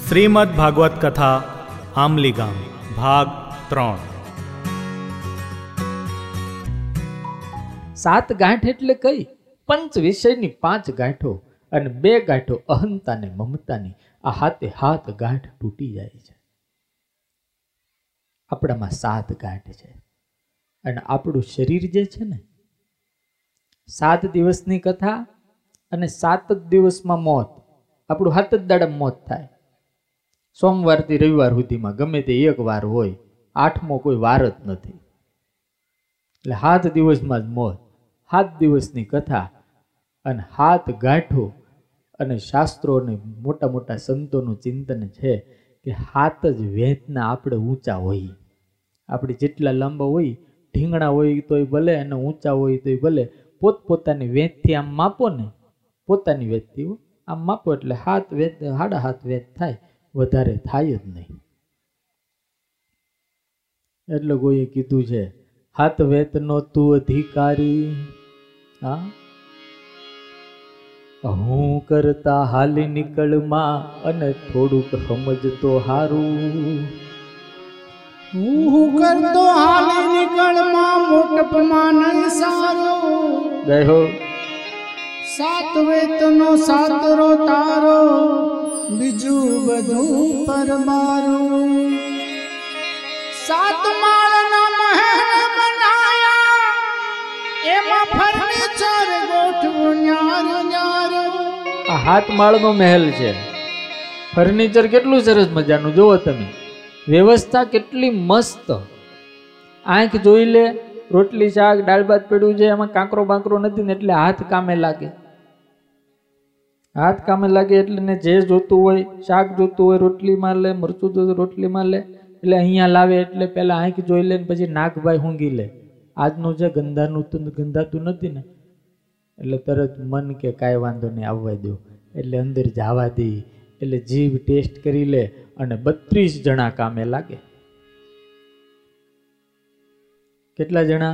શ્રીમદ ભાગવત કથા આમલીગામ ભાગ 3। 7 ગાંઠ એટલે કઈ? પંચ વિષયની 5 ગાંઠો અને 2 ગાંઠો અહંતા ને મમતાની. આ હાથે હાથ ગાંઠ તૂટી જાય છે. આપણામાં 7 ગાંઠ છે અને આપણું શરીર જે છે ને, 7 દિવસની કથા અને 7 જ દિવસમાં મોત. આપણું 7 જ દાડામાં મોત થાય. સોમવારથી રવિવાર સુધીમાં ગમે તે એક વાર હોય, 8મો કોઈ વાર જ નથી. એટલે 7 દિવસમાં જ મોત. 7 દિવસની કથા અને 7 ગાંઠો. અને શાસ્ત્રો અને મોટા મોટા સંતોનું ચિંતન છે કે 7 જ વેતના આપણે ઊંચા હોઈએ. આપણે જેટલા લાંબા હોય, ઢીંગણા હોય તોય ભલે અને ઊંચા હોય તોય ભલે, પોતપોતાની વેતથી આમ માપો ને, પોતાની વેતથી આમ માપો એટલે 7 વેત 7.5 વેત થાય, વધારે થાય જ નહીં. એટલે કોઈએ કીધું છે 7 વેતનો તું અધિકારી, હા હું કરતા હાલી નીકળમાં અને થોડુંક સમજતો હારું. હું કરતો હાલી નીકળમાં મોટપમાં નહીં સારું. ગયો 7 વેતનો સાતરો તારો, બીજું બધું પરમારું. 7 માળના મહેલ બનાયા, એમાં ફર્નિચર ગોઠવું ન્યારું ન્યારું. આ 7 માળનો મહેલ છે. ફર્નિચર કેટલું સરસ મજાનું, જુઓ તમે, વ્યવસ્થા કેટલી મસ્ત. આંખ જોઈ લે, રોટલી શાક દાળ ભાત પડ્યું છે, એમાં કાંકરો બાંકરો નથી ને, એટલે હાથ કામે લાગે. હાથ કામે લાગે એટલે ને જે જોતું હોય, શાક જોતું હોય રોટલીમાં લે, મરચું જોતું રોટલીમાં લે, એટલે અહીંયા લાવે. એટલે પેલા આંખ જોઈ લે ને પછી નાકભાઈ ઊંઘી લે. આજનું જે ગંધાતું નથી ને, એટલે તરત મન કે કાંઈ વાંધો નહીં, આવવા દો. એટલે અંદર જવા દે. એટલે જીભ ટેસ્ટ કરી લે અને 32 જણા કામે લાગે. કેટલા જણા?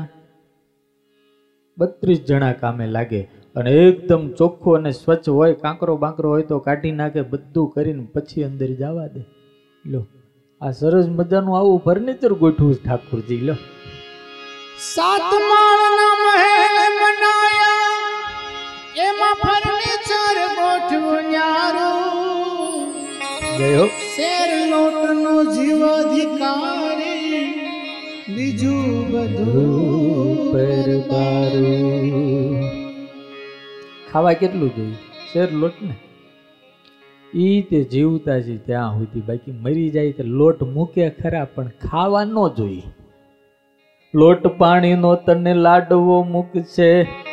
32 જણા કામે લાગે. અને એકદમ ચોખ્ખું અને સ્વચ્છ હોય, કાંકરો બાંકરો હોય તો કાઢી નાખે, બધું કરીને પછી અંદર જવા દે. લો, આ સરસ મજાનું આવું ફર્નિચર ગોઠવું ઠાકોરજી. લો, 7 માળના મહેલ બનાયા, એમાં ફર્નિચર ગોઠવું ન્યારું. ગયો શેર લોટનો જીવ અધિકારી, બીજું બધું પરબારું. ખાવા કેટલું જોઈએ? શેર લોટ ને. ઈ તે જીવતા છે ત્યાં સુધી, બાકી મરી જાય તો લોટ મૂકે ખરા, પણ ખાવા ન જોઈએ. લોટ પાણીનો તને લાડવો મૂકશે,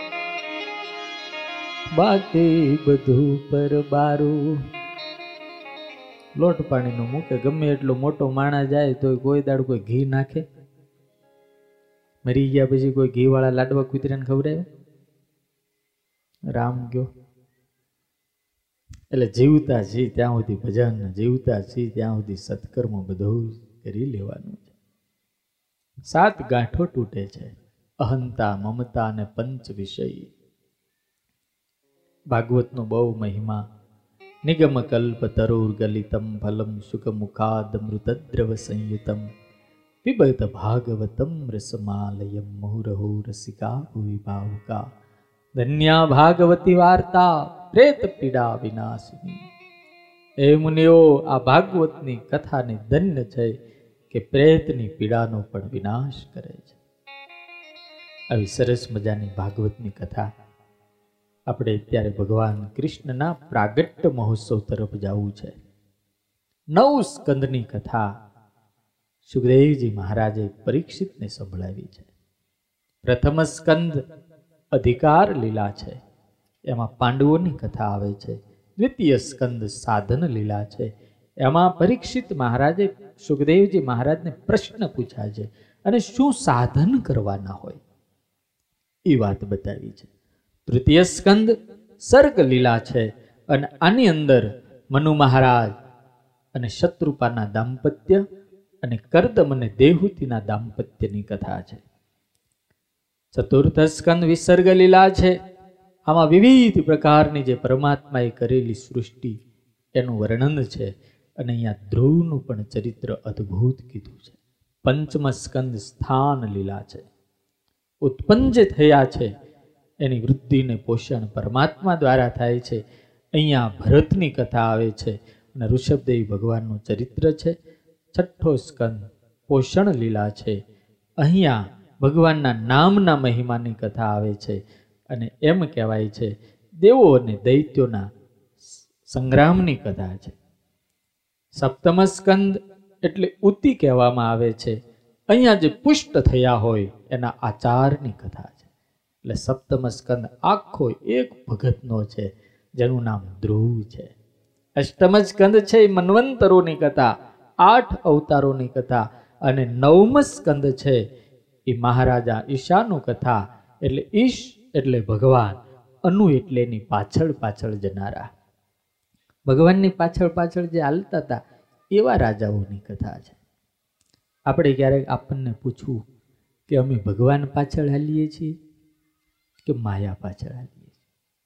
બાકી બધું પરબારું. લોટ પાણીનો મૂકે. ગમે એટલો મોટો માણસ જાય તો કોઈ દાડ કોઈ ઘી નાખે? મરી ગયા પછી કોઈ ઘી વાળા લાડવા કૂતરાને ખવડાવે? રામ ગયો. એટલે જીવતા છીએ ત્યાં સુધી ભજન, જીવતા છીએ ત્યાં સુધી સત્કર્મ બધું કરી લેવાનું છે. 7 ગાંઠો તૂટે છે, અહંતા, મમતા અને પંચ વિષય. ભાગવતનો બહુ મહિમા. નિગમ કલ્પ તરુર ગલિતમ ફલમ સુખમુખાદમૃતદ્રવ સંયુતમ પિબત ભાગવતમ રસમાલયમ મુહુરહુ રસિકા ભુવિ ભાવુકા ધન્યા ભાગવતી વાર્તા પ્રેત પીડા વિનાશિની. એ મુનિઓ, આ ભાગવતની કથાને ધન્ય છે કે પ્રેતની પીડાનો પણ વિનાશ કરે છે. આવી સરસ મજાની ભાગવતની કથા. આપણે અત્યારે ભગવાન કૃષ્ણના પ્રાગટ્ય મહોત્સવ તરફ જવું છે. 9 સ્કંદની કથા સુખદેવજી મહારાજે પરીક્ષિતને સંભળાવી છે. પ્રથમ સ્કંદ અધિકાર લીલા છે, એમાં પાંડવોની કથા આવે છે. દ્વિતીય સ્કંદ સાધન લીલા છે, એમાં પરીક્ષિત મહારાજે સુખદેવજી મહારાજને પ્રશ્ન પૂછ્યા છે અને શું સાધન કરવાના હોય એ વાત બતાવી છે. તૃતીય સ્કંદ સર્ગ લીલા છે અને આની અંદર મનુ મહારાજ અને શત્રુપાના દાંપત્ય અને કરદમ અને દેહૂતિના દાંપત્યની કથા છે. ચતુર્થ સ્કંદ વિસર્ગ લીલા છે. આમાં વિવિધ પ્રકારની જે પરમાત્માએ કરેલી સૃષ્ટિ એનું વર્ણન છે. અને અહીંયા ધ્રુવનું પણ ચરિત્ર અદ્ભુત કીધું છે. પંચમ સ્કંદ સ્થાન લીલા છે. ઉત્પન્ન જે થયા છે એની વૃદ્ધિને પોષણ પરમાત્મા દ્વારા થાય છે. અહીંયા ભરતની કથા આવે છે અને ઋષભદેવ ભગવાનનું ચરિત્ર છે. છઠ્ઠો સ્કંદ પોષણ લીલા છે. અહીંયા ભગવાનના નામના મહિમાની કથા આવે છે અને એમ કહેવાય છે દેવો અને દૈત્યોના સંગ્રામની કથા છે. સપ્તમ સ્કંદ એટલે ઉતિ કહેવામાં આવે છે. અહીંયા જે પુષ્ટ થયા હોય એના આચારની કથા છે. એટલે સપ્તમ સ્કંદ આખો એક ભગતનો છે જેનું નામ ધ્રુવ છે. અષ્ટમ સ્કંદ છે એ મન્વંતરોની કથા, 8 અવતારોની કથા, અને નવમ સ્કંદ છે એ મહારાજા ઈશાનું કથા. એટલે ઈશ એટલે ભગવાન, અનુ એટલે એની પાછળ પાછળ જનારા, ભગવાનની પાછળ પાછળ જે હાલતા હતા એવા રાજાઓની કથા છે. આપણે ક્યારેક આપણને પૂછવું કે અમે ભગવાન પાછળ હાલીએ છીએ કે માયા પાછળ હાલીએ છીએ?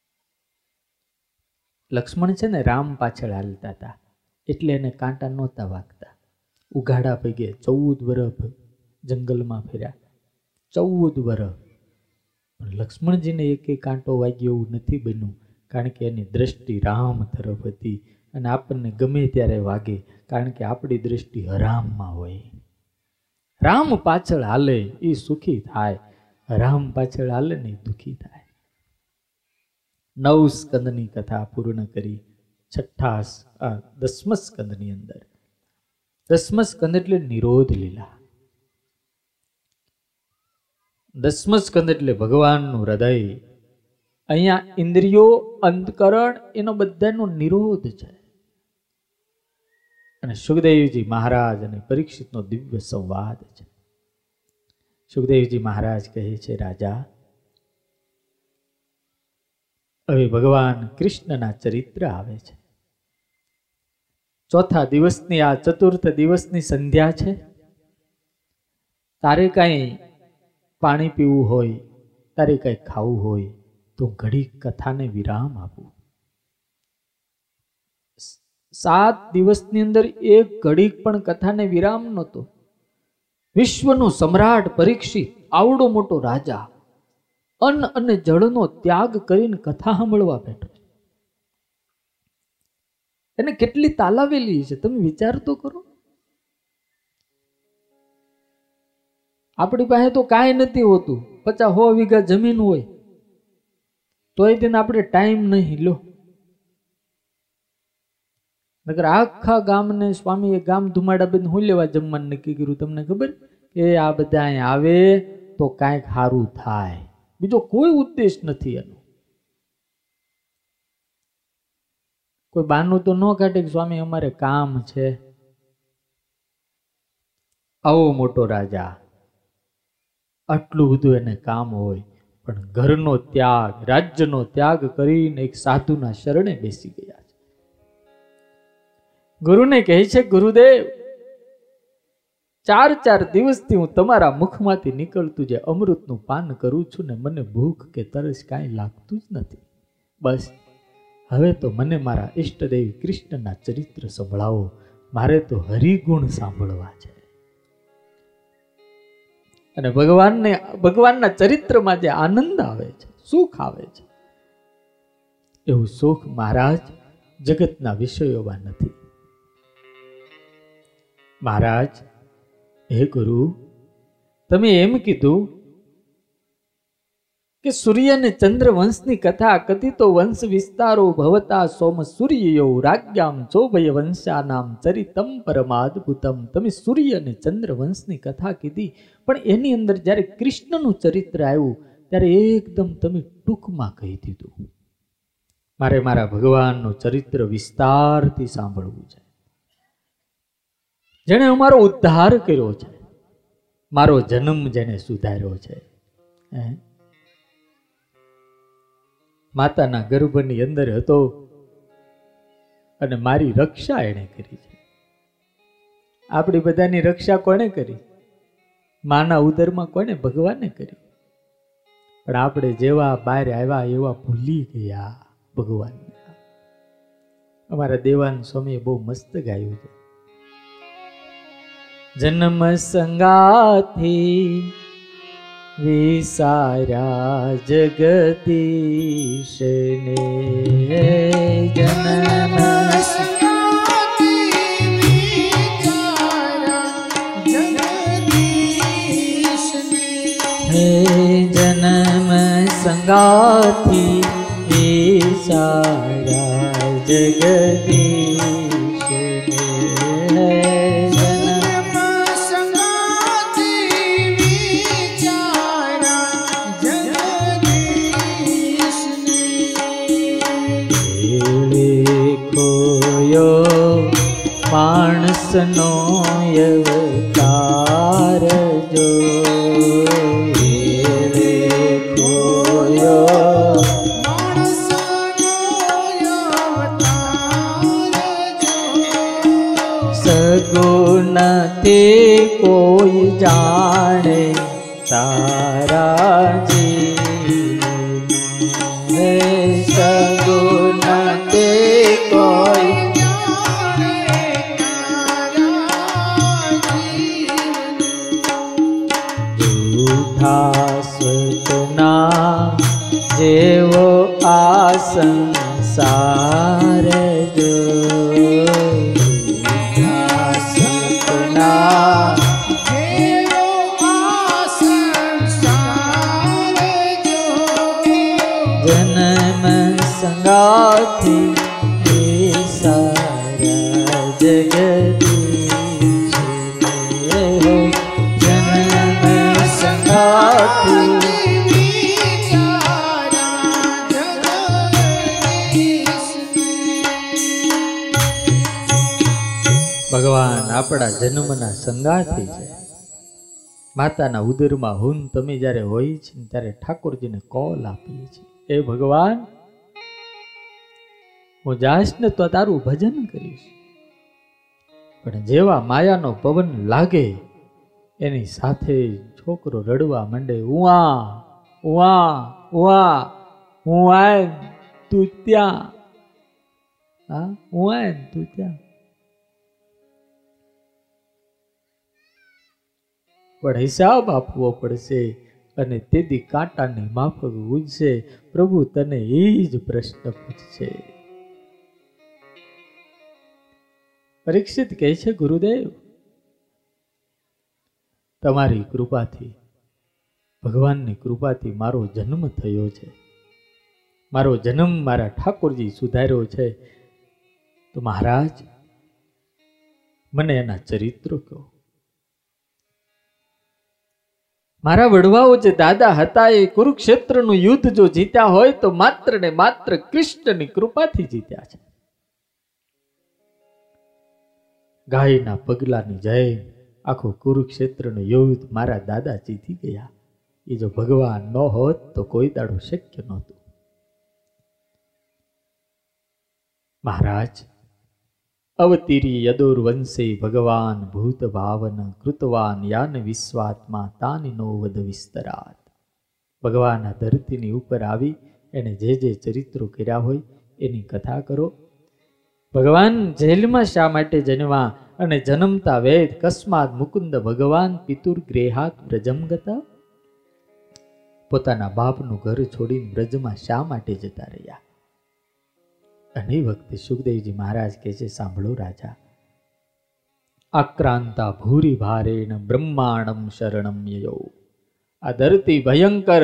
લક્ષ્મણ છે ને રામ પાછળ હાલતા હતા એટલે એને કાંટા નહોતા વાગતા. ઉઘાડા પગે 14 વર્ષ જંગલમાં ફર્યા, 14 વર્ષ. પણ લક્ષ્મણજીને એક કાંટો વાગ્યો એવું નથી બન્યું, કારણ કે એની દ્રષ્ટિ રામ તરફ હતી. અને આપણને ગમે ત્યારે વાગે, કારણ કે આપણી દ્રષ્ટિ હરામમાં હોય. રામ પાછળ હાલે એ સુખી થાય, રામ પાછળ હાલે ને દુઃખી થાય. 9 સ્કંદની કથા પૂર્ણ કરી. 10મ સ્કંદની અંદર 10મ સ્કંદ એટલે નિરોધ લીલા. 10મ સ્કંદ એટલે ભગવાનનું હૃદય. અહીંયા ઇન્દ્રિયો, અંતકરણ એનો બધાનો નિરોધ છે. અને સુખદેવજી મહારાજ અને પરીક્ષિતનો દિવ્ય સંવાદ છે. સુખદેવજી મહારાજ કહે છે, રાજા હવે ભગવાન કૃષ્ણના ચરિત્ર આવે છે. ચોથા દિવસની આ ચતુર્થ દિવસની સંધ્યા છે. તારે કાંઈ પાણી પીવું હોય, તારે કાંઈ ખાવું હોય તો ઘડી કથાને વિરામ આપું. 7 દિવસની અંદર એક ઘડીક પણ કથાને વિરામ નહોતો. વિશ્વનો સમ્રાટ પરીક્ષિત, આવડો મોટો રાજા, અન્ન અને જળનો ત્યાગ કરીને કથા સાંભળવા બેઠો. એને કેટલી તાલાવેલી છે તમે વિચાર તો કરો. આપણી પાસે તો કાંઈ નથી હોતું, 50-100 વીઘા જમીન હોય તોય તેને આપણે ટાઈમ નહીં લો. નકર આખા ગામને સ્વામીએ ગામ ધુમાડા બંધ હું લેવા જમવાનું નક્કી કર્યું. તમને ખબર કે આ બધા અહીંયા આવે તો કાંઈક સારું થાય, બીજો કોઈ ઉદ્દેશ નથી એનો. કોઈ બાનું તો ન કાઢે કે સ્વામી અમારે કામ છે. આવો મોટો રાજા, આટલું બધું એને કામ હોય પણ ઘરનો ત્યાગ, રાજ્યનો ત્યાગ કરીને એક સાધુના શરણે બેસી ગયા છે. ગુરુને કહે છે, ગુરુદેવ 4 દિવસથી હું તમારા મુખમાંથી નીકળતું જે અમૃતનું પાન કરું છું ને મને ભૂખ કે તરસ કાંઈ લાગતું જ નથી. બસ હવે તો મને મારા ઈષ્ટદેવ કૃષ્ણના ચરિત્ર સંભળાવો, મારે તો હરિગુણ સાંભળવા છે. અને ભગવાનના ચરિત્રમાં જે આનંદ આવે છે, સુખ આવે છે, એવું સુખ મહારાજ જગતના વિષયોમાં નથી. મહારાજ, હે ગુરુ, તમે એમ કીધું કે સૂર્ય અને ચંદ્ર વંશની કથા કથિતો વંશ વિસ્તારો ભવતા સોમ સૂર્યો રાજ્યામ ચોભય વંશાનામ ચરિતમ પરમાદભુતમ. તમે સૂર્ય અને ચંદ્ર વંશની કથા કીધી, પણ એની અંદર જ્યારે કૃષ્ણનું ચરિત્ર આવ્યું ત્યારે એકદમ તમે ટૂંકમાં કહી દીધું. મારે મારા ભગવાનનું ચરિત્ર વિસ્તારથી સાંભળવું છે. જેણે અમારો ઉદ્ધાર કર્યો છે, મારો જન્મ જેને સુધાર્યો છે, માતાના ગર્ભની અંદર હતો અને મારી રક્ષા એણે કરી છે. આપણી બધાની રક્ષા કોણે કરી? માના ઉદરમાં કોને? ભગવાને કરી. પણ આપણે જેવા બહાર આવ્યા એવા ભૂલી ગયા ભગવાનને. અમારા દેવાન સ્વામીએ બહુ મસ્ત ગાયું છે. જન્મ સંગાથી વિસાર્યા જગદીશને, જન્મ જન્મ સંગાથી વિસાર્યા જગદીશને, જન્મ સંગાથી વિસાર્યા જગદીશને, ખોયો માણસનો અવતાર જો, નથી કોઈ જાણે તારા જીવને, સગુણ નથી કોઈ જાણે તારા જીવને, જૂઠા સતના જેવો આ સંસાર જો, સંગાથી વિસાર્યા જગદીશને, જન્મ સંગાથી વિસાર્યા જગદીશને. ભગવાન આપણા જન્મના સંગાથી છે. માતાના ઉદરમાં હું તમે જ્યારે હોય છે ત્યારે ઠાકોરજીને કોલ આપીએ છીએ, એ ભગવાન હું જાઈશ ને તો તારું ભજન કરીશ, પણ જેવા માયાનો પવન લાગે એની સાથે છોકરો રડવા માંડે, ઉવા ઉવા ઉવા, હું આય તું ત્યાં, હા હું આય તું ત્યાં. પણ હિસાબ આપવો પડશે અને તેથી કાંટાની માફક ઉજશે. પ્રભુ તને એ જ પ્રશ્ન પૂછશે. પરીક્ષિત કહે છે, ગુરુદેવ તમારી કૃપાથી, ભગવાનની કૃપાથી મારો જન્મ થયો છે, મારો જન્મ મારા ઠાકોરજી સુધાર્યો છે, તો મહારાજ મને એના ચરિત્રો કહો. મારા વડવાઓ જે દાદા હતા એ કુરુક્ષેત્રનું યુદ્ધ જો જીત્યા હોય તો માત્ર ને માત્ર કૃષ્ણની કૃપાથી જીત્યા છે. ગાયના પગલાની જય આખું કુરુક્ષેત્રનું યુદ્ધ મારા દાદા જીતી ગયા. એ જો ભગવાન ન હોત તો કોઈ દાડો શક્ય નહોતું. મહારાજ અવતીરી યદુર વંશે ભગવાન ભૂત ભાવન કૃતવાન યાન વિશ્વાત્મા તાનિનો વદ વિસ્તરાત. ભગવાન આ ધરતીની ઉપર આવી એને જે જે ચરિત્રો કર્યા હોય એની કથા કરો. ભગવાન જેલમાં શા માટે જન્મા અને જન્મતા વેદ કસ્માત મુકુંદ ભગવાન પિતુર ગ્રેહાત વ્રજમ ગતા. પોતાના બાપનું ઘર છોડીને વ્રજમાં શા માટે જતા રહ્યા. અને વખતે સુખદેવજી મહારાજ કહે છે, સાંભળો રાજા, આક્રાંતા ભૂરી ભારેણ બ્રહ્માણમ શરણમ યયો. આ ધરતી ભયંકર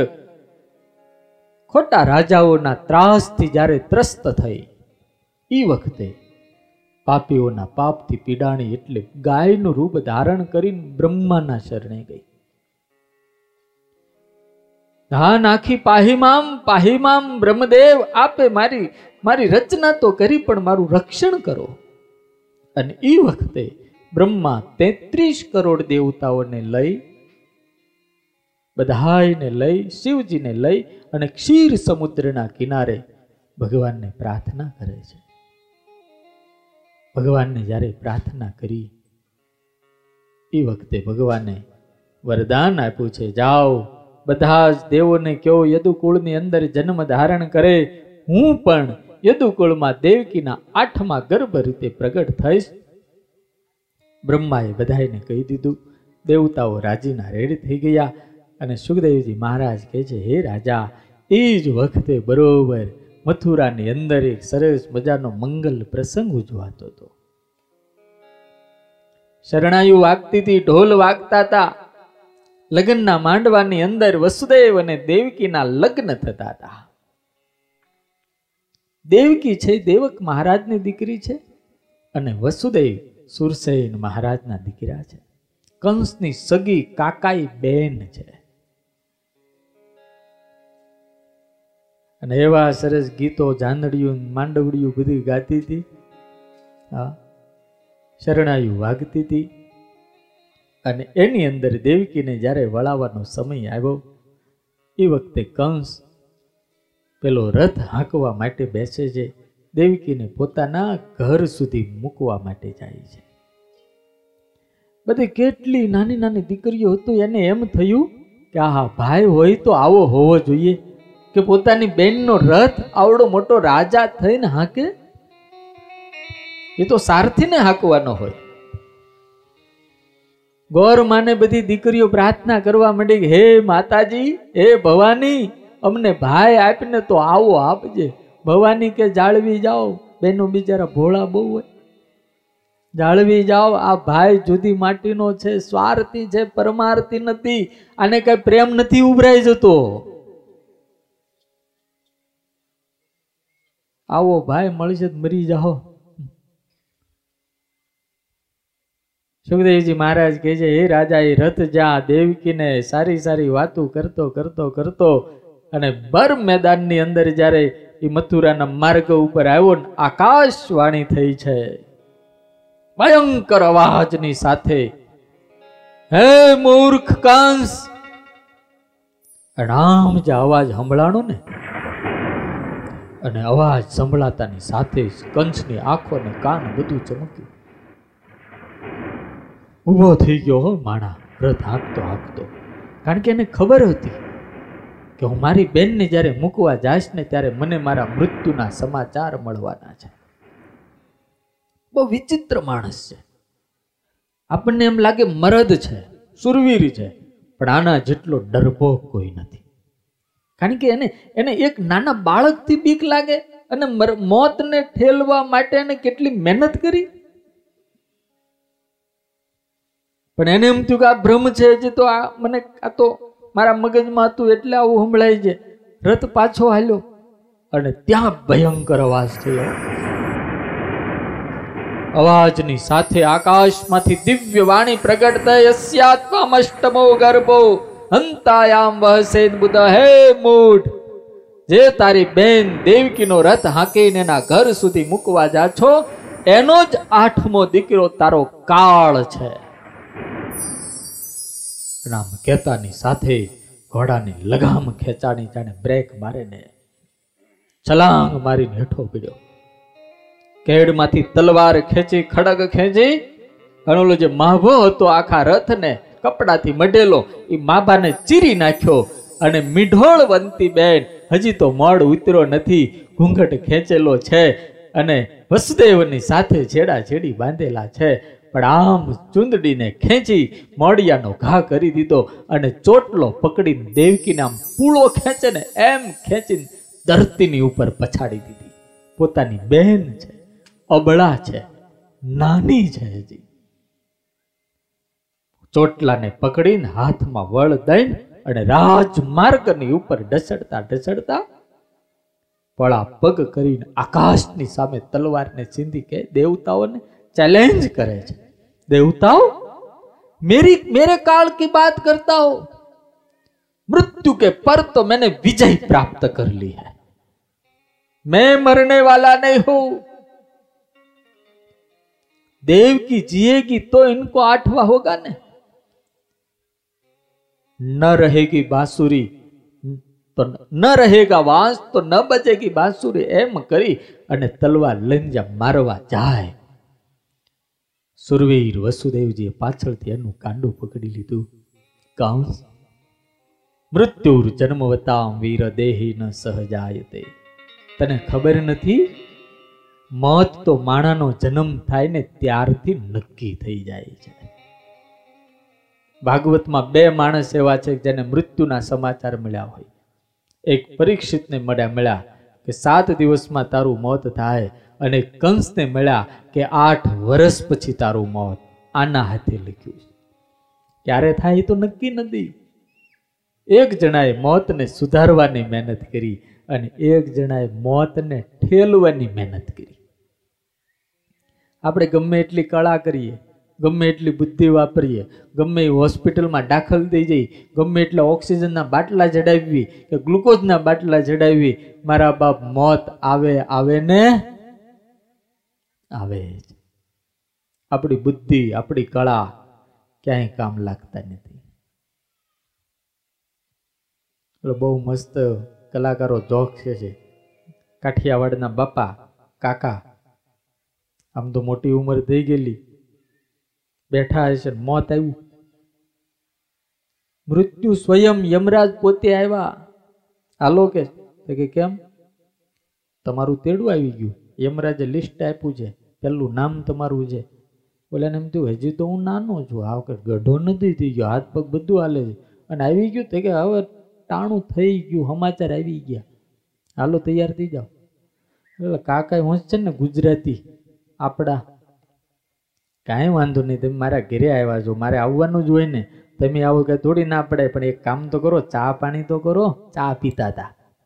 ખોટા રાજાઓના ત્રાસથી જ્યારે ત્રસ્ત થઈ એ વખતે પાપીઓના પાપથી પીડાણી એટલે ગાયનું રૂપ ધારણ કરીને બ્રહ્માના શરણે ગઈ. હા નાખી પાહીમામ પાહીમામ બ્રહ્મદેવ, આપે મારી રચના તો કરી પણ મારું રક્ષણ કરો. અને એ વખતે બ્રહ્મા 33 કરોડ દેવતાઓને લઈ, બધાને લઈ, શિવજીને લઈ અને ક્ષીર સમુદ્રના કિનારે ભગવાનને પ્રાર્થના કરે છે. ભગવાનને જ્યારે પ્રાર્થના કરી એ વખતે ભગવાને વરદાન આપ્યું છે, જાઓ બધા જ દેવોને કહો યદુકુળની અંદર જન્મ ધારણ કરે, હું પણ યદુકુળમાં દેવકીના 8મા ગર્ભ રીતે પ્રગટ થઈશ. બ્રહ્માએ બધાને કહી દીધું. દેવતાઓ રાજીના રેડ થઈ ગયા અને સુખદેવજી મહારાજ કહે છે, હે રાજા, એ જ વખતે બરોબર મથુરાની અંદર એક સરસ મજાનો મંગલ પ્રસંગ ઉજવાતો હતો. શરણાયુ વાગતી હતી, ઢોલ વાગતા હતા. લગ્નના માંડવાની અંદર વસુદેવ અને દેવકીના લગ્ન થતા હતા. દેવકી છે દેવક મહારાજની દીકરી છે અને વસુદેવ સુરસેન મહારાજના દીકરા છે. કંસની સગી કાકાઈ બેન છે. અને એવા સરસ ગીતો, જાનડિયું, માંડવડિયું બધી ગાતી હતી. શરણાયુ વાગતી હતી. અને એની અંદર દેવકીને જ્યારે વળાવવાનો સમય આવ્યો, એ વખતે કંસ પેલો રથ હાંકવા માટે બેસે છે. દેવકીને પોતાના ઘર સુધી મૂકવા માટે જાય છે. બધી કેટલી નાની નાની દીકરીઓ હતી. એને એમ થયું કે આહા, ભાઈ હોય તો આવો હોવો જોઈએ કે પોતાની બેનનો રથ આવડો મોટો રાજા થઈને હાંકે. એ તો સારથીને હાંકવાનો હોય. ગોર માને બધી દીકરીઓ પ્રાર્થના કરવા માંડી, હે માતાજી, હે ભવાની, અમને ભાઈ આપને તો આવો આપજે. ભવાની કે જાળવી જાઓ. બેનો બિચારા ભોળા બહુ હોય. જાળવી જાઓ, આ ભાઈ જુદી માટીનો છે, સ્વાર્થી છે, પરમાર્થી નથી, આને કઈ પ્રેમ નથી ઉભરાઈ જતો. આવો ભાઈ મળશે તો મરી જાઓ. સુખદેવજી મહારાજ કહે છે, હે રાજા, એ રથ જ્યાં દેવકીને સારી સારી વાતો કરતો કરતો કરતો અને બર મેદાનની અંદર જ્યારે એ મથુરાના માર્ગ ઉપર આવ્યો ને આકાશવાણી થઈ છે ભયંકર અવાજની સાથે, હે મૂર્ખ કંસ. આમ જે અવાજ સંભળાણો ને, અને અવાજ સંભળાતાની સાથે કંસની આંખો ને કાન બધું ચમક્યું. ઊભો થઈ ગયો હો માણા, રથ હાંકતો હાંકતો. કારણ કે એને ખબર હતી કે હું મારી બેનને જ્યારે મૂકવા જાઈશ ને ત્યારે મને મારા મૃત્યુના સમાચાર મળવાના છે. બહુ વિચિત્ર માણસ છે. આપણને એમ લાગે મરદ છે, સુરવીર છે, પણ આના જેટલો ડરપોક કોઈ નથી. કારણ કે એને એક નાના બાળકથી બીક લાગે અને મોતને ઠેલવા માટે એને કેટલી મહેનત કરી. પણ એને એમ થયું કે આ ભ્રમ છે, જે તો આ મને આ તો મારા મગજમાં હતું એટલે આવું સંભળાય છે. રથ પાછો હાલ્યો અને ત્યાં ભયંકર અવાજ થયો. અવાજની સાથે આકાશમાંથી દિવ્ય વાણી પ્રગટ થઈ, યસ્યાત્મષ્ટમો ગર્ભો હંતાયામ વહસેદ બુધ. હે મૂઢ, જે તારી બેન દેવકીનો રથ હાંકીને એના ઘર સુધી મૂકવા જા છો, એનો જ 8મો દીકરો તારો કાળ છે. નામ કહેતાની સાથે ઘોડાની લગામ ખેંચાણી, જાણે બ્રેક મારે ને છલાંગ મારીને હેઠો પડ્યો. કેડમાંથી તલવાર ખેંચી, ખડગ ખેંચી, અને ઓલો જે માભો હતો આખા રથને કપડાથી મઢેલો, એ માભાને ચીરી નાખ્યો. અને મીઢોળ બનતી બેન હજી તો મળ ઉતર્યો નથી, ઘૂંઘટ ખેંચેલો છે અને વસુદેવની સાથે છેડા છેડી બાંધેલા છે. પણ આમ ચુંદડીને ખેંચી મોડિયાનો ઘા કરી દીધો અને ચોટલો પકડીને દેવકીને આમ પૂળો ખેંચે ને એમ ખેંચીને ધરતીની ઉપર પછાડી દીધી. પોતાની બહેન છે, અબળા છે, નાની છે હજી. ચોટલાને પકડીને હાથમાં વળ દઈને અને રાજમાર્ગની ઉપર ઢસડતા ઢસડતા પળા પગ કરીને આકાશની સામે તલવારને ચીંધી કે દેવતાઓને चैलेंज करे छे, देवताओं मेरे काल की बात करता हो, मृत्यु के पर तो मैंने विजय प्राप्त कर ली है, मैं मरने वाला नहीं हूं. देव की जिएगी तो इनको 8वां होगा ने, न रहेगी बांसुरी तो न रहेगा वांस तो न बजेगी बांसुरी. एम करी अने तलवार लंजा मारवा जाए. સુરવીર વસુદેવજીએ પાછળથી એનું કાંડું પકડી લીધું. કંસ, મૃત્યુર જન્મવતામ વીર દેહી ન સહજાયતે તને ખબર નથી, મોત તો માણાનો જન્મ થાય ને ત્યારથી નક્કી થઈ જાય છે. ભાગવતમાં 2 માણસ એવા છે જેને મૃત્યુના સમાચાર મળ્યા હોય. એક પરીક્ષિતને મળ્યા કે 7 દિવસમાં તારું મોત થાય, અને કંસને મળ્યા કે 8 વર્ષ પછી તારું મોત. આના હાથે લખ્યું છે. ક્યારે થાય તો નક્કી નથી. એક જણાએ મોતને સુધારવાની મહેનત કરી અને એક જણાએ મોતને ઠેલવાની મહેનત કરી. આપણે ગમે એટલી કળા કરીએ, ગમે એટલી બુદ્ધિ વાપરીએ, ગમે એ હોસ્પિટલમાં દાખલ થઈ જઈ, ગમે એટલા ઓક્સિજનના બાટલા જડાવી કે ગ્લુકોઝના બાટલા જડાવી, મારા બાપ મોત આવે ને આવે જ. આપણી બુદ્ધિ, આપણી કળા ક્યાંય કામ લાગતા નથી. બહુ મસ્ત કલાકારો જોક છે. કાઠિયાવાડના બાપા કાકા, આમ તો મોટી ઉંમર થઈ ગયેલી, બેઠા હશે, મોત આવ્યું. મૃત્યુ સ્વયં યમરાજ પોતે આવ્યા. હાલો કે કેમ? તમારું તેડું આવી ગયું. યમરાજે લિસ્ટ આપ્યું છે, પેલું નામ તમારું છે. બોલ્યા એમ થયું, હજી તો હું નાનો છું, આ વખત ગઢો નથી થઈ ગયો, હાથ પગ બધું હાલે છે, અને આવી ગયું તો કે હવે ટાણું થઈ ગયું, સમાચાર આવી ગયા, હાલો તૈયાર થઈ જાઓ. એટલે કાકા હોશ છે ને ગુજરાતી આપણા, કાંઈ વાંધો નહીં, તમે મારા ઘરે આવ્યા છો, મારે આવવાનું જ હોય ને, તમે આવો કે થોડી ના પડે, પણ એક કામ તો કરો, ચા પાણી તો કરો. ચા પીતા હતા.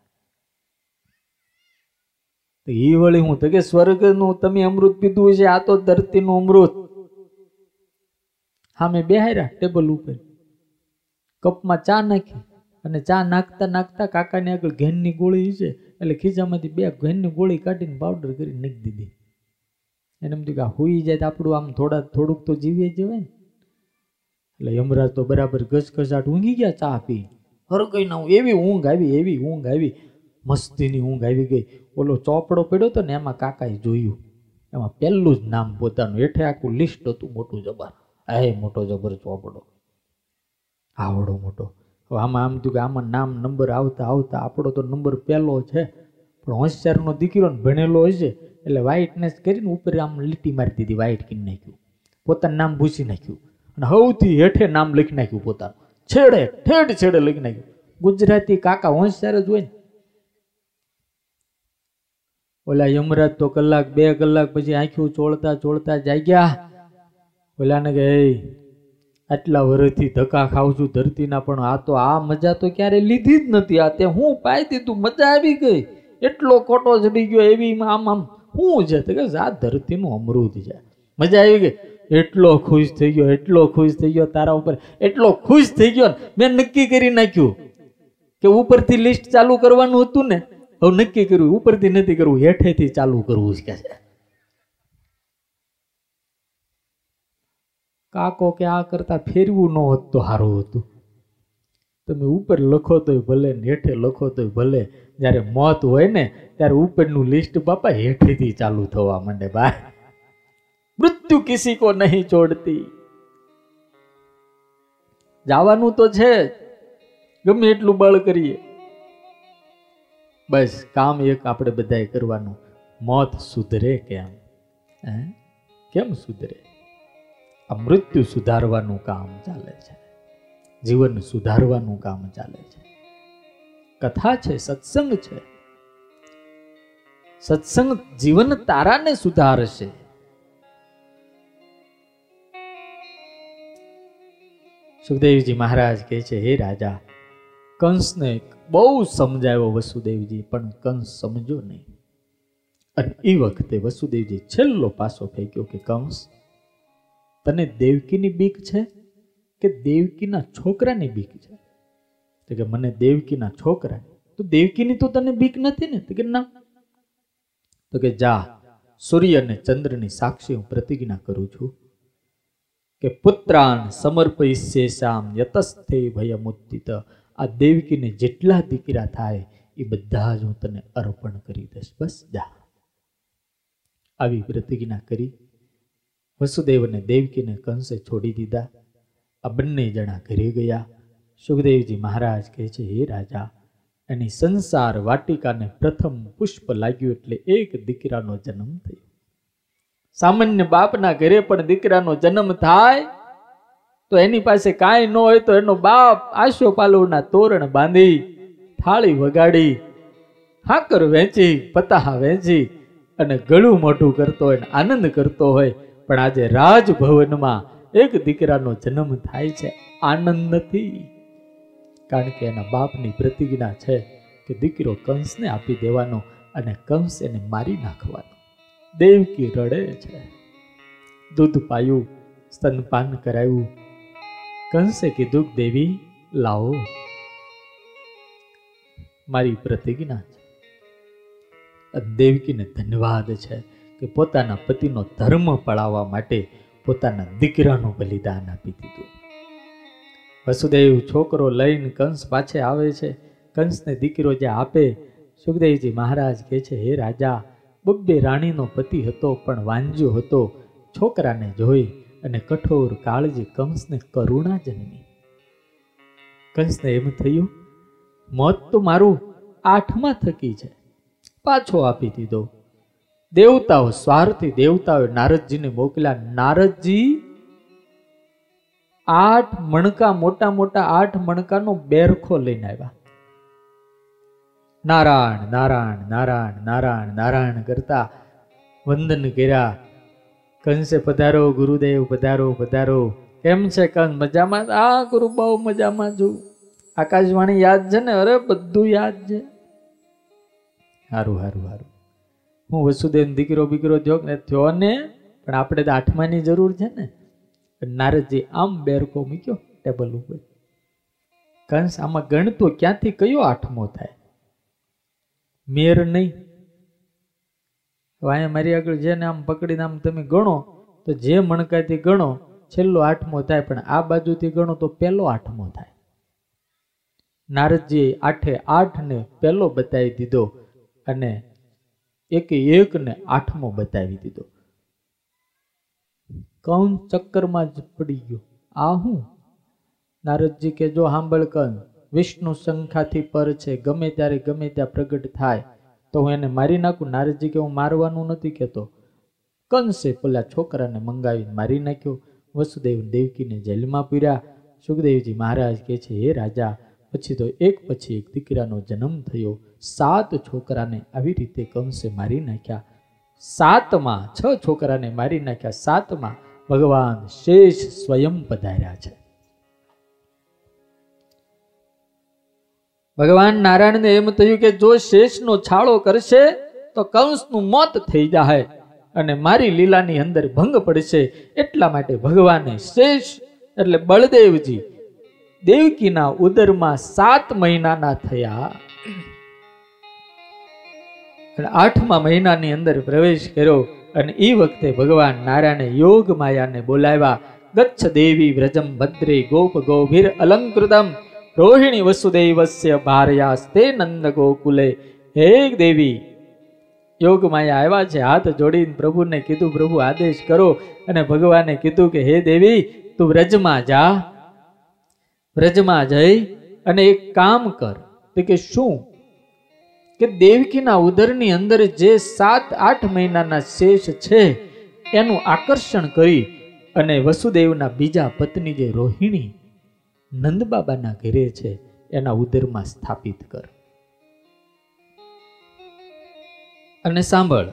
તો એ વળી હું તો કે સ્વર્ગનું તમે અમૃત પીધું છે, આ તો ધરતીનું અમૃત. હા, મેં બેહાર્યા ટેબલ ઉપર, કપમાં ચા નાખી, અને ચા નાખતા નાખતા કાકાને આગળ ઘેનની ગોળી છે, એટલે ખીચામાંથી 2 ઘેનની ગોળી કાઢીને પાવડર કરી નાખી દીધી. એને એમ થયું કે હુઈ જાય તો આપણું આમ થોડુંક તો જીવે જવાય ને. એટલે યમરાજ તો બરાબર ગસગસાટ ઊંઘી ગયા ચા પી. હર કઈ ના એવી ઊંઘ આવી, મસ્તીની ઊંઘ આવી ગઈ. ઓલો ચોપડો પડ્યો હતો ને, એમાં કાકાએ જોયું, એમાં પહેલું જ નામ પોતાનું, હેઠે આખું લિસ્ટ હતું મોટું જબર. મોટો જબર ચોપડો, આવડો મોટો. હવે આમાં આમ થયું કે આમાં નામ નંબર આવતા આવતા આપણો તો નંબર પહેલો છે, પણ હોશિયારનો દીકરો ને ભણેલો હશે એટલે વ્હાઇટનેસ કરીને ઉપર આમ લીટી મારી દીધી, વ્હાઇટ કરી નાખ્યું, પોતાનું નામ ભૂસી નાખ્યું, અને સૌથી હેઠે નામ લખી નાખ્યું પોતાનું, ઠેઠ છેડે લખી નાખ્યું. ગુજરાતી કાકા હોશિયાર જ હોય ને. ઓલા યમરાજ તો 1-2 કલાક પછી આંખ્યું ચોળતા જાગ્યા. ઓલાને કે આટલા વર્ષથી ધક્કા ખાઉં છું ધરતીના, પણ આ તો આ મજા તો ક્યારે લીધી જ નથી. આ તે હું પાઈ દીધું, મજા આવી ગઈ, એટલો ખોટો ચડી ગયો એવી આમ શું છે? તો કે આ ધરતીનું અમૃત છે, મજા આવી ગઈ. એટલો ખુશ થઈ ગયો તારા ઉપર, એટલો ખુશ થઈ ગયો. મેં નક્કી કરી નાખ્યું કે ઉપરથી લિસ્ટ ચાલુ કરવાનું હતું ને, હવે નક્કી કર્યું ઉપરથી નથી કરવું, હેઠેથી ચાલુ કરવું છે. કાકો કે આ કરતા ફેરવું ન હોત તો સારું હતું. તમે ઉપર લખો તોય ભલે ને હેઠે લખો તોય ભલે, જ્યારે મોત હોય ને ત્યારે ઉપરનું લિસ્ટ બાપા હેઠેથી ચાલુ થવા માંડે. ભાઈ, મૃત્યુ કિસી કો નહીં છોડતી. જવાનું તો છે, ગમે એટલું બળ કરીએ, બસ કામ એક આપણે બધાએ કરવાનું, મોત સુધરે કેમ? કેમ સુધરે? આ મૃત્યુ સુધારવાનું કામ ચાલે છે, જીવન સુધારવાનું કામ ચાલે છે. કથા છે, સત્સંગ છે. સત્સંગ જીવન તારાને સુધારશે. સુખદેવજી મહારાજ કહે છે, હે રાજા, કંસને બહુ સમજાવ્યો વસુદેવજી, પણ કંસ સમજો નહીં. અને એ વખતે વસુદેવજી છેલ્લો પાસો ફેંક્યો કે કંસ, તને દેવકીની બીક છે કે દેવકીના છોકરાની બીક છે? તો કે મને દેવકીના છોકરા. તો દેવકીની તો તને બીક નથી ને? તો કે ના. તો કે જા, સૂર્ય અને ચંદ્રની સાક્ષી હું પ્રતિજ્ઞા કરું છું કે પુત્રાન સમર્પયિષ્યેષામ યતસ્થે ભયમુત્તિત. આ દેવકીને જેટલા દીકરા થાય એ બધા જ હું તને અર્પણ કરી દઈશ. બસ જા. આવી પ્રતિજ્ઞા કરી વસુદેવ અને દેવકીને કંસે છોડી દીધા. આ બંને જણા ઘરે ગયા. સુખદેવજી મહારાજ કહે છે, હે રાજા, એની સંસાર વાટિકાને પ્રથમ પુષ્પ લાગ્યું એટલે એક દીકરાનો જન્મ થયો. સામાન્ય બાપના ઘરે પણ દીકરાનો જન્મ થાય તો એની પાસે કાંઈ ન હોય તો એનો બાપ આશોપાલવના તોરણ બાંધી, થાળી વગાડી, હાકર વેચી, પતાહા વેચી અને ગળું મોઢું કરતો હોય, આનંદ કરતો હોય. પણ આજે રાજભવનમાં એક દીકરાનો જન્મ થાય છે, આનંદ નથી. કારણ કે એના બાપની પ્રતિજ્ઞા છે કે દીકરો કંસને આપી દેવાનો અને કંસ એને મારી નાખવાનો. દેવકી રડે છે. દૂધ પાયું, સ્તનપાન કરાયું. કંસે કીધું, દેવી લાવો, મારી પ્રતિજ્ઞા છે. દેવકીને ધન્યવાદ છે કે પોતાના પતિનો ધર્મ પળાવવા માટે પોતાના દીકરાનું બલિદાન આપી દીધું. વસુદેવ છોકરો લઈને કંસ પાછે આવે છે. કંસને દીકરો જે આપે, સુખદેવજી મહારાજ કહે છે, હે રાજા, બબ્બે રાણીનો પતિ હતો પણ વાંજ્યો હતો. છોકરાને જોઈ અને કઠોર કાળજી કંસને કરુણા જન્મી. કંસને એમ થયું, મોત તો મારું 8મા થકી છે, પાછો આપી દીધો. દેવતાઓ, સ્વાર્થી દેવતાઓએ નારદજીને મોકલ્યા. નારદજી 8 મણકા, મોટા મોટા 8 મણકાનો બેરખો લઈને આવ્યા. નારાયણ નારાયણ નારાયણ નારાયણ નારાયણ કરતા વંદન કર્યા. કંસે પધારો, ગુરુદેવ પધારો પધારો. કેમ છે કંસ, મજામાં? આ ગુરુ બહુ મજામાં છું. આકાશવાણી યાદ છે ને? અરે બધું યાદ છે. હારું હારું હારું. હું વસુદેવ દીકરો બીકરો થયો ને થયો ને, પણ આપણે તો 8માની જરૂર છે ને. નારદજી આમ બેરકો મૂક્યો ટેબલ ઉપર. કંસ આમાં ગણતો ક્યાંથી કયો 8મો થાય? મેર નહીં. અહીંયા મારી આગળ છે ને, આમ પકડીને આમ તમે ગણો તો જે મણકાથી ગણો છેલ્લો 8મો થાય, પણ આ બાજુથી ગણો તો પહેલો 8મો થાય. નારદજી 8 ને પહેલો બતાવી દીધો અને 1 ને 8મો બતાવી દીધો. કંસ ચક્કરમાં જ પડી ગયો. આ હું? નારદજી કે, જો સાંભળ કંસ, વિષ્ણુ શંખાથી પર છે, ગમે ત્યારે ગમે ત્યાં પ્રગટ થાય તો હું એને મારી નાખું. નારદજી કે, હું મારવાનું નથી કહેતો. કંસે પેલા છોકરાને મંગાવીને મારી નાખ્યો. વસુદેવ દેવકીને જેલમાં પૂર્યા. સુખદેવજી મહારાજ કહે છે, હે રાજા, પછી તો એક પછી એક દીકરાનો જન્મ થયો. 7 છોકરાને આવી રીતે કંસે મારી નાખ્યા. 7માં 6 છોકરાને મારી નાખ્યા. 7માં ભગવાન શેષ સ્વયં પધાર્યા છે. ભગવાન નારાયણને એમ થયું કે જો શેષનો છાળો કરશે તો કંસનું મોત થઈ જાય અને મારી લીલાની અંદર ભંગ પડશે. એટલા માટે ભગવાને શેષ એટલે બળદેવજી દેવકીના ઉદરમાં 7 મહિનાના થયા અને 8મા મહિનાની અંદર પ્રવેશ કર્યો. અને એ વખતે ભગવાન નારાયણે યોગ માયાને બોલાવ્યા. ગચ્છ દેવી વ્રજમ ભદ્રે ગોપ ગોભીર અલંકૃતમ રોહિણી વસુદેવસ્ય ભાર્યાસ્તે નંદ ગોકુલે. હે દેવી, યોગ માયા આવ્યા છે. હાથ જોડીને પ્રભુને કીધું, પ્રભુ આદેશ કરો. અને ભગવાને કીધું કે હે દેવી, તું વ્રજમાં જા. વ્રજમાં જઈ અને એક કામ કર. તો કે શું? કે દેવકીના ઉદરની અંદર જે 7-8 મહિનાના શેષ છે એનું આકર્ષણ કરી અને વસુદેવના બીજા પત્ની જે રોહિણી નંદબાબાના ઘરે છે એના ઉદરમાં સ્થાપિત કર. અને સાંભળ,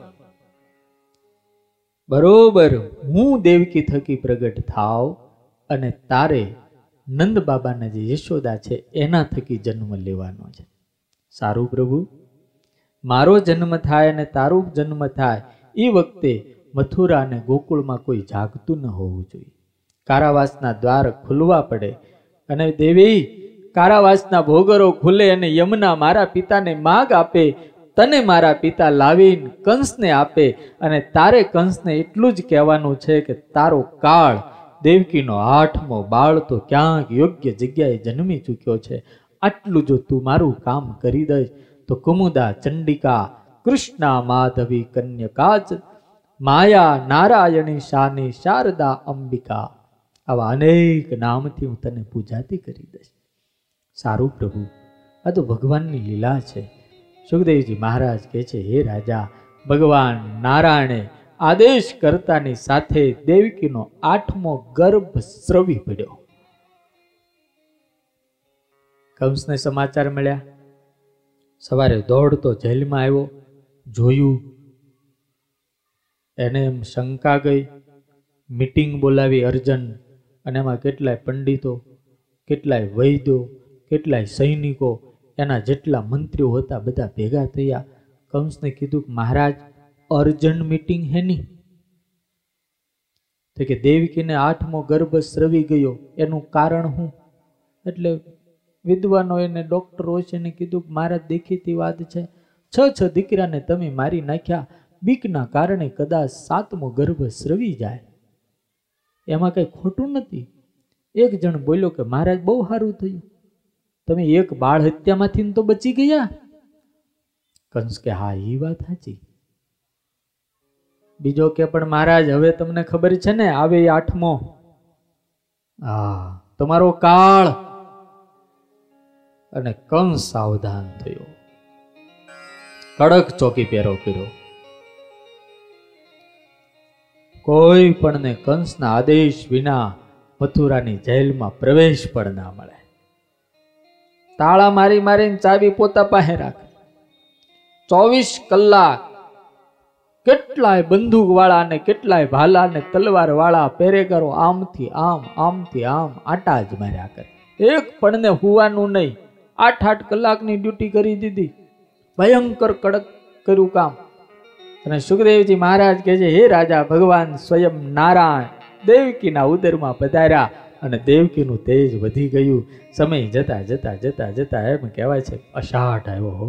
બરોબર હું દેવકી થકી પ્રગટ થાવ અને તારે નંદ બાબાના જે યશોદા છે એના થકી જન્મ લેવાનો છે. સારું પ્રભુ, મારો જન્મ થાય અને તારો જન્મ થાય એ વખતે મથુરા અને ગોકુળમાં કોઈ જાગતું ન હોવું જોઈએ. કારાવાસના દ્વાર ખુલવા પડે અને દેવી કારાવાસના ભોગરો ખુલે અને યમુના મારા પિતાને માગ આપે, તને મારા પિતા લાવીને કંસને આપે અને તારે કંસને એટલું જ કહેવાનું છે કે તારો કાળ દેવકીનો 8મો બાળ તો ક્યાંક યોગ્ય જગ્યાએ જન્મી ચૂક્યો છે. આટલું જો તું મારું કામ કરી દઈશ તો કુમુદા ચંડિકા, કૃષ્ણા માધવી કન્યકાજ, માયા નારાયણી શાની શારદા અંબિકા, આવા અનેક નામથી હું તને પૂજાતી કરી દઈશ. સારું પ્રભુ, આ તો ભગવાનની લીલા છે. સુખદેવજી મહારાજ કહે છે, હે રાજા, ભગવાન નારાયણે આદેશ કરતાની સાથે દેવકીનો 8મો ગર્ભ સ્રવી પડ્યો. કંસને સમાચાર મળ્યા. સવારે દોડતો જેલમાં આવ્યો, જોયું. એને એમ શંકા ગઈ. મીટિંગ બોલાવી અર્જન, અને એમાં કેટલાય પંડિતો, કેટલાય વૈદ્યો, કેટલાય સૈનિકો, એના જેટલા મંત્રીઓ હતા બધા ભેગા થયા. કંસને કીધું કે મહારાજ, અર્જન્ટ મીટિંગ હેની? તો કે દેવકીને 8મો ગર્ભ સ્રવી ગયો, એનું કારણ શું? એટલે વિદ્વાનો એને ડોક્ટરો છે એને કીધું કે મહારાજ, દેખીતી વાત છે, 6 દીકરાને તમે મારી નાખ્યા, બીકના કારણે કદાચ 7મો ગર્ભ સ્રવી જાય, એમાં કઈ ખોટું નથી. એક જણ બોલ્યો કે મહારાજ, બહુ સારું થયું, તમે એક બાળ હત્યામાંથી તો બચી ગયા. કંસ કે હા, એ વાત સાચી. બીજો કે પણ મહારાજ, હવે તમને ખબર છે ને, આવે 8મો, હા, તમારો કાળ. અને કંસ સાવધાન થયો, કડક ચોકી પહેરો કર્યો. કોઈ પણ ને કંસના આદેશ વિના મથુરાની જેલમાં પ્રવેશ પણ ના મળે. તાળા મારી મારીને ચાવી પોતા પાસે રાખે. 24 કલાક કેટલાય બંદૂક વાળા ને કેટલાય ભાલા ને તલવાર વાળા પેરેગરો આમથી આમ આમથી આમ આટા જ માર્યા કરે. એક પણ ને હુવાનું નહીં. 8 કલાકની ડ્યુટી કરી દીધી. ભયંકર કડક કર્યું કામ. અને સુખદેવજી મહારાજ કહે છે, હે રાજા, ભગવાન સ્વયં નારાયણ દેવકીના ઉદરમાં પધાર્યા અને દેવકીનું તેજ વધી ગયું. સમય જતા જતા જતા જતા એમ કહેવાય છે અષાઢ આવ્યો.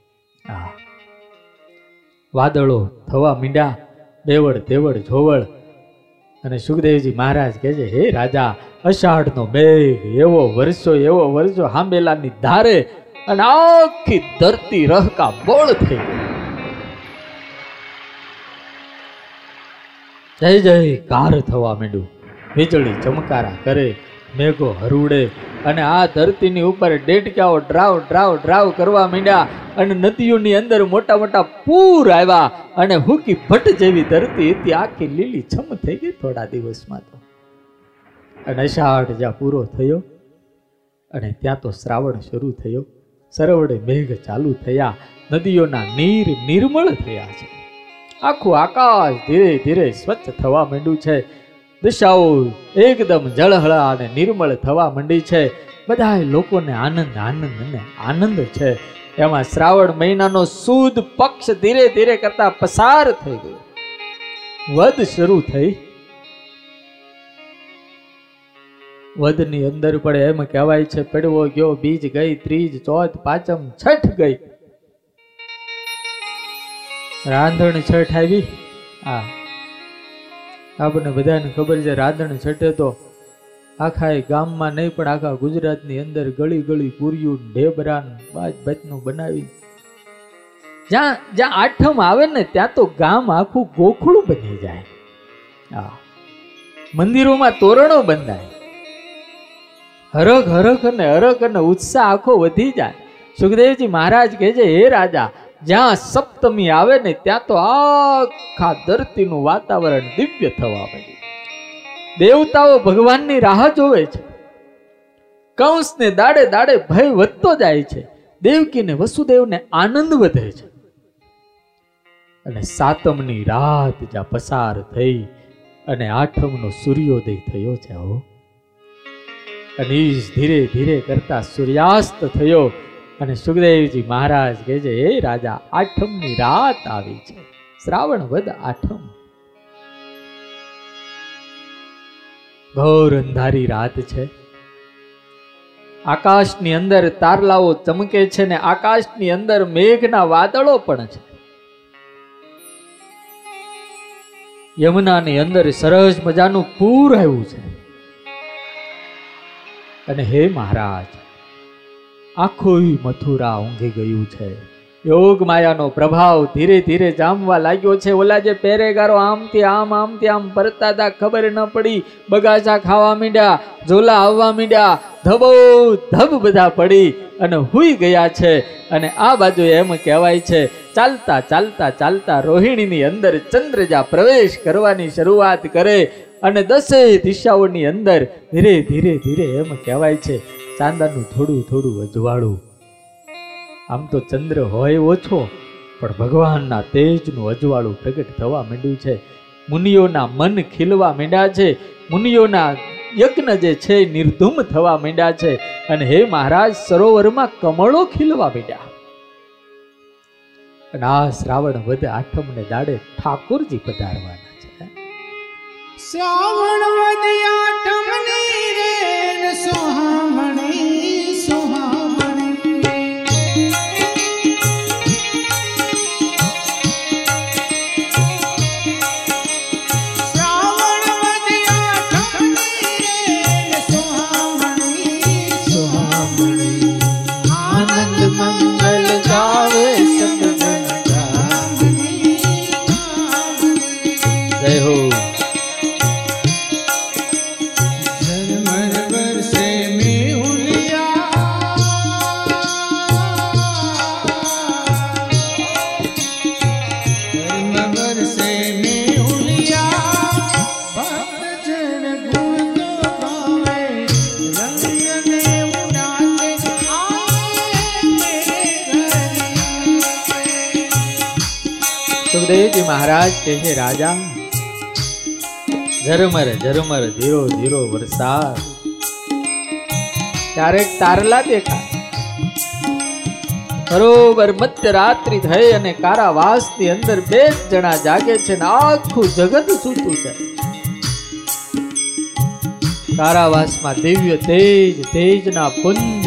વાદળો થવા મીંડ્યા, દેવળ તેવળ જોવળ. અને સુખદેવજી મહારાજ કહે છે, હે રાજા, અષાઢનો મેઘ એવો વર્ષો હાંબેલાની ધારે, અને આખી ધરતી રહકા બોળ થઈ ગઈ. જય જયકાર થવા માંડ્યું. વીજળી ચમકારા કરે, મેઘો હરુડે, અને આ ધરતીની ઉપર ડેટકાઓ ડ્રાવ ડ્રાવ ડ્રાવ કરવા માંડ્યા. અને નદીઓની અંદર મોટા મોટા પૂર આવ્યા, અને હુકી ભટ્ટ જેવી ધરતી હતી આખી લીલી છમ થઈ ગઈ થોડા દિવસમાં તો. અને અષાઢ જ્યાં પૂરો થયો, અને ત્યાં તો શ્રાવણ શરૂ થયો. સરવડે મેઘ ચાલુ થયા, નદીઓના નીર નિર્મળ થયા છે. આખું આકાશ ધીરે ધીરે સ્વચ્છ થવા માંડ્યું છે. દિશાઓ એકદમ જળહળા અને નિર્મળ થવા માંડી છે. બધા લોકોને આનંદ આનંદ અને આનંદ છે. એમાં શ્રાવણ મહિનાનો સુદ પક્ષ ધીરે ધીરે કરતા પસાર થઈ ગયો. વદ શરૂ થઈ. વદની અંદર પડે એમ કહેવાય છે, પડવો ગયો, બીજ ગઈ, ત્રીજ, ચોથ, પાંચમ, છઠ ગઈ. રાંધણ છઠ આવી. આપણને બધાને ખબર છે, રાંધણ છઠે તો આખા ગામમાં નહીં પણ આખા ગુજરાતની અંદર ગળી ગળી પૂર્યું ઢેબરા બાજ બાજનું બનાવી. જ્યાં જ્યાં આઠમ આવે ને ત્યાં તો ગામ આખું ગોખડું બની જાય. મંદિરોમાં તોરણો બંધાય. હરખ અને ઉત્સાહ આખો વધી જાય. સુખદેવજી મહારાજ કહે છે, હે રાજા, જ્યાં સપ્તમી આવે ને ત્યાં તો આખા ધરતીનું વાતાવરણ દિવ્ય થવા માંડ્યું. દેવતાઓ ભગવાનની રાહ જોવે છે. કંસને દાડે દાડે ભય વધતો જાય છે. દેવકીને વસુદેવને આનંદ વધે છે. અને સાતમની રાત જ્યાં પસાર થઈ અને આઠમનો સૂર્યોદય થયો છે. અને ધીરે ધીરે કરતા સૂર્યાસ્ત થયો. અને સુખદેવજી મહારાજ કહે છે, હે રાજા, આઠમની રાત આવી છે. શ્રાવણ વદ આઠમ. ઘોર અંધારી રાત છે. આકાશની અંદર તારલાઓ ચમકે છે ને આકાશની અંદર મેઘના વાદળો પણ છે. યમુનાની અંદર સરસ મજાનું પૂર આવ્યું છે. અને હે મહારાજ, આખું મથુરા ઊંઘી ગયું છે. યોગ માયાનો પ્રભાવ ધીરે ધીરે જામવા લાગ્યો છે. ઓલા જે પેરેગારો આમથી આમ પરતા હતા, ખબર ન પડી. બગાસા ખાવા માંડ્યા, ઝોલા આવવા માંડ્યા, ધબો ધબ બધા પડી. અને હુઈ ગયા છે. અને આ બાજુ એમ કહેવાય છે ચાલતા ચાલતા ચાલતા રોહિણીની અંદર ચંદ્રજા પ્રવેશ કરવાની શરૂઆત કરે અને 10 દિશાઓની અંદર ધીરે ધીરે ધીરે એમ કહેવાય છે ચાંદાનું થોડું થોડું અજવાળું. આમ તો ચંદ્ર હોય ઓછો, પણ ભગવાનના તેજનું અજવાળું પ્રગટ થવા માંડ્યું છે. મુનિઓના મન ખીલવા માંડ્યા છે. મુનિઓના યજ્ઞ જે છે નિર્ધૂમ થવા માંડ્યા છે. અને હે મહારાજ, સરોવરમાં કમળો ખીલવા માંડ્યા. અને આ શ્રાવણ વદ આઠમ ને દાડે ઠાકોરજી પધારવાના છે. શ્રાવણ વદ આઠમ ની રે સોહામણી સોહામણી, શ્રાવણ વદ આઠમ ની રે સોહામણી સોહામણી, આનંદ મંગલ ગાવે સતજન ગામની ગામની. જય હો. સુખદેવજી મહારાજ કહે છે રાજા, ઝરમર ઝરમર ધીરો ધીરો વરસાદ. ક્યારેક તારલા દેખાય. બરોબર મધ્યરાત્રિ થઈ અને કારાવાસની અંદર 2 જણા જાગે છે ને આખું જગત સૂતું છે. કારાવાસમાં દિવ્ય તેજ, તેજના પુંજ,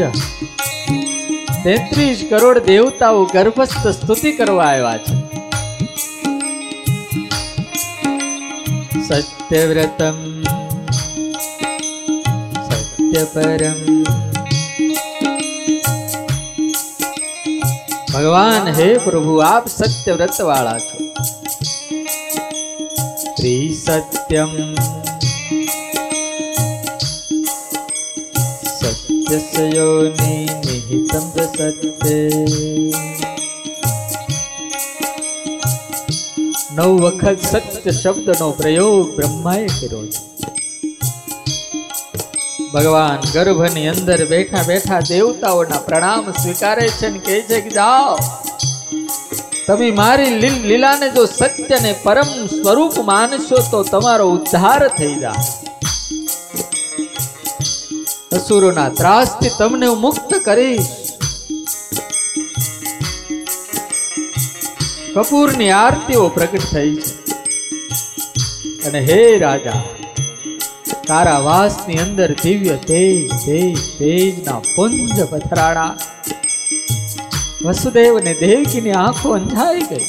33 કરોડ દેવતાઓ ગર્ભસ્થ સ્તુતિ કરવા આવ્યા છે. સત્યવ્રતમ સત્યપરમ. ભગવાન હે પ્રભુ, આપ સત્યવ્રત વાળા છો. શ્રી સત્યમ સત્યસયોની નિહિતમ સત્ય. 9 વખત સત્ય શબ્દનો પ્રયોગ બ્રહ્માએ કર્યો છે. ભગવાન ગર્ભની અંદર બેઠા બેઠા દેવતાઓના પ્રણામ સ્વીકારે છે ને કહે છે કે જાઓ, તમે મારી લીલાને જો સત્ય ને પરમ સ્વરૂપ માનશો તો તમારો ઉદ્ધાર થઈ જાય. અસુરોના ત્રાસથી તમને હું મુક્ત કરીશ. કપૂરની આરતીઓ પ્રગટ થઈ છે. અને હે રાજા, કારાવાસની અંદર દિવ્ય તેજ તેજ તેજના પુંજ પથરાણા. વસુદેવ ને દેવકીની આંખો અંધાઈ ગઈ.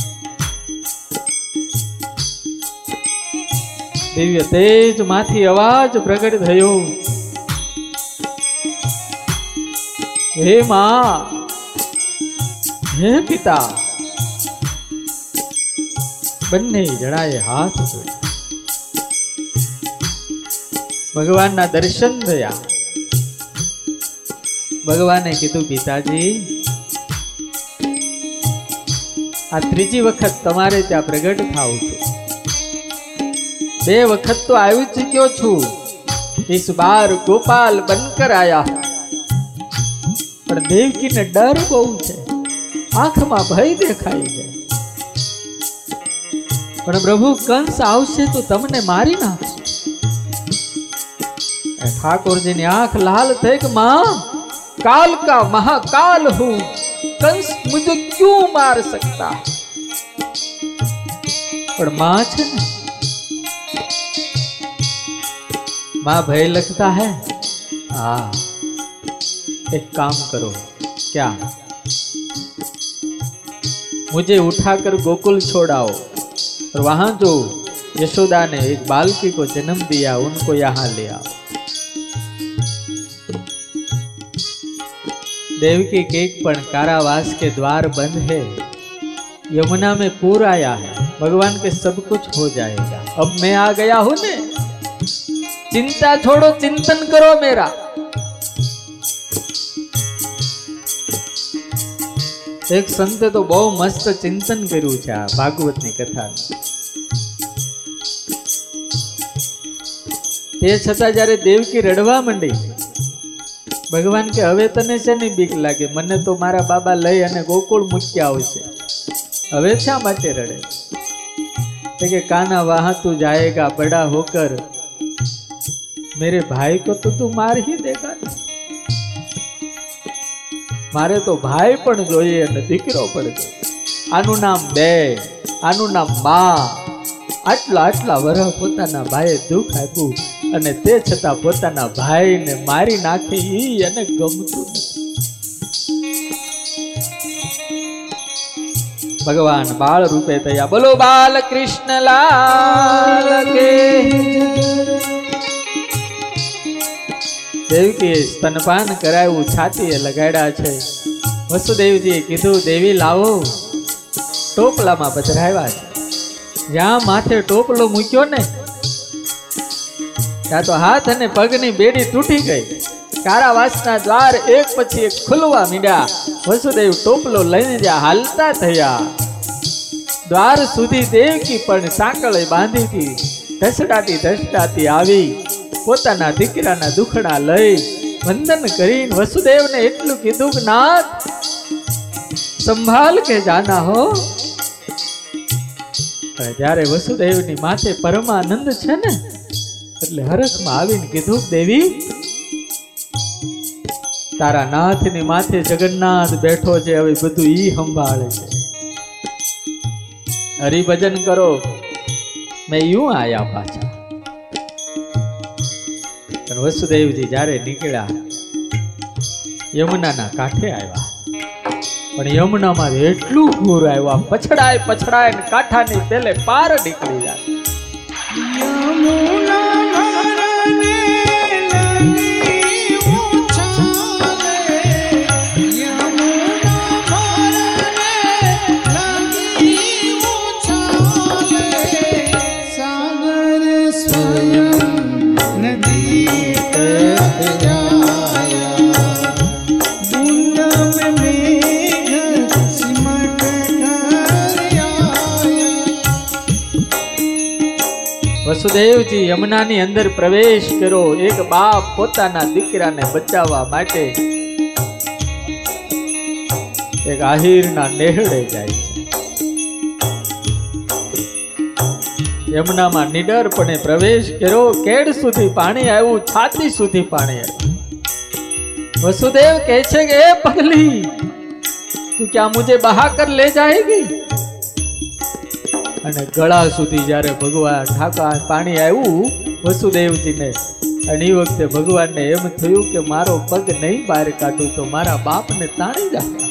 દિવ્ય તેજ માંથી અવાજ પ્રગટ થયો, હે માં, હે પિતા. બંને જણાએ હાથ જોડ્યા. ભગવાનના દર્શન થયા. ભગવાને કીધું, પિતાજી, આ 3જી વખત તમારે ત્યાં પ્રગટ થાઉં છું. 2 વખત તો આવી ચૂક્યો છું. इस बार गोपाल बनकर आया, પણ દેવકીને ડર બહુ છે. આંખમાં ભય દેખાય છે. પણ પ્રભુ, કંસ આવશે તો તમને મારી નાખશે. ઠાકોરજીની આંખ લાલ થઈ કે मां, काल का महाकाल हूं, कंस मुझे क्यों मार सकता. પણ मां છે ને, मां भय लगता है. हाँ, एक काम करो. क्या? मुझे उठाकर गोकुल छोड़ाओ और वहां जो यशोदा ने एक बालकी को जन्म दिया उनको यहाँ ले आओ. देवकी के पण कारावास के द्वार बंद है. यमुना में पूर आया है. भगवान के सब कुछ हो जाएगा. अब मैं आ गया हूं ने, चिंता छोड़ो, चिंतन करो मेरा. એક સંતે તો બહુ મસ્ત ચિંતન કર્યું છે આ ભાગવતની કથા. તે છતાં જ્યારે દેવકી રડવા માંડી, ભગવાન કે હવે તને છે ને બીક લાગે? મને તો મારા બાબા લઈ અને ગોકુળ મૂક્યા આવશે, હવે શા માટે રડે? કે કાના વહાં તું જાયેગા બડા હોકર, मेरे भाई को तो तू मार ही देगा. मारे तो भाई पण જોઈએ અને દીકરો પણ જોઈએ. આનું નામ બે, આનું નામ માં. આટલા વર્ષ પોતાના ભાઈએ દુઃખ આપ્યું અને તે છતાં પોતાના ભાઈને મારી નાખી ઈ એને ગમતું નથી. ભગવાન બાળ રૂપે થયા. બોલો બાલ કૃષ્ણ લાલ કે. દેવકીએ સ્તનપાન કરાવ્યું, છાતીએ લગાડ્યા છે. વસુદેવજીએ કીધું દેવી લાવો. ટોપલામાં પધરાવ્યા છે. જ્યાં માથે ટોપલો મૂક્યો ને ત્યાં તો હાથ અને પગની બેડી તૂટી ગઈ. કારાવાસના દ્વાર એક પછી એક ખુલવા મીડ્યા. વસુદેવ ટોપલો લઈને જ્યાં હાલતા થયા, દ્વાર સુધી દેવકી પણ સાંકળે બાંધી હતી. ધસડાતી આવી પોતાના દીકરાના દુખડા લઈ વંદન કરીને વસુદેવને એટલું કીધું કે નાથ સંભાળ કે જાના હો. જ્યારે વસુદેવની માથે પરમાનંદ છે ને એટલે હરખમાં આવીને કીધું દેવી તારા નાથની માથે જગન્નાથ બેઠો છે, હવે બધું ઈ સંભાળે છે. હરિભજન કરો. મેં યું આયા પાછા. વસુદેવજી જ્યારે નીકળ્યા યમુનાના કાંઠે આવ્યા, પણ યમુનામાં એટલું પૂર આવ્યું, પછડાય ને કાંઠાની પેલે પાર નીકળી જાય. વસુદેવજી યમુનાની અંદર પ્રવેશ કર્યો. એક બાપ પોતાના દીકરાને બચાવવા માટે એક આહીરના નેહડે જાય છે. યમુનામાં નિડરપણે પ્રવેશ કર્યો. કેડ સુધી પાણી આવ્યું, છાતી સુધી પાણી આવ્યું. વસુદેવ કહે છે કે એ પગલી તું ક્યાં મુझे બહા કર લે જાયેગી? અને ગળા સુધી જ્યારે ભગવાન ઠાકા પાણી આવ્યું વસુદેવજીને, અને એ વખતે ભગવાનને એમ થયું કે મારો પગ નહીં બહાર કાઢું તો મારા બાપને તાણી જાય.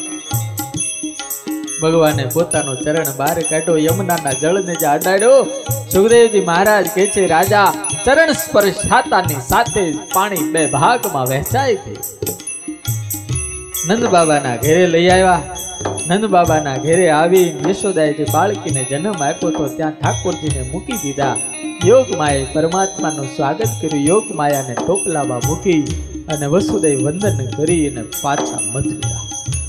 ભગવાને પોતાનો ચરણ બહાર કાઢ્યો, યમુનાના જળને જે અડાડ્યો. સુખદેવજી મહારાજ કહે છે રાજા ચરણ સ્પર્શ થતાની સાથે પાણી બે ભાગમાં વહેંચાઈ ગઈ. નંદ બાબાના ઘેરે લઈ આવ્યા. નંદ બાબાના ઘેરે આવી યશોદાએ જે બાળકીને જન્મ આપ્યો તો ત્યાં ઠાકોરજીને મૂકી દીધા. યોગ માએ પરમાત્માનું સ્વાગત કર્યું. યોગ માયાને ટોપલામાં મૂકી અને વસુદેવ વંદન કરી અને પાછા મથુરા.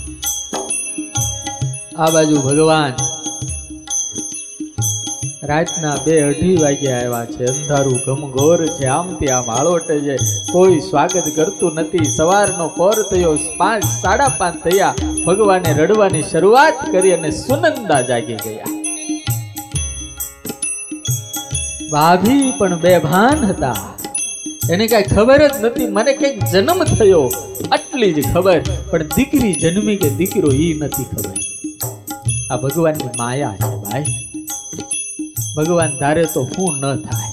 આ બાજુ ભગવાન રાતના 2-2:30 વાગ્યા આવ્યા છે. અંધારું ઘમઘોર છે, આમથી આમ આળોટે છે, કોઈ સ્વાગત કરતું નથી. સવારનો પોર થયો, 5-5:30 થયા. ભગવાને રડવાની શરૂઆત કરી અને સુનંદા જાગી ગયા. ભાભી પણ બેભાન હતા. એને કઈ ખબર જ નથી મને કઈક જન્મ થયો, આટલી જ ખબર. પણ દીકરી જન્મી કે દીકરો ઈ નથી ખબર. આ ભગવાનની માયા છે ભાઈ. ભગવાન ધારે તો હું ન થાય.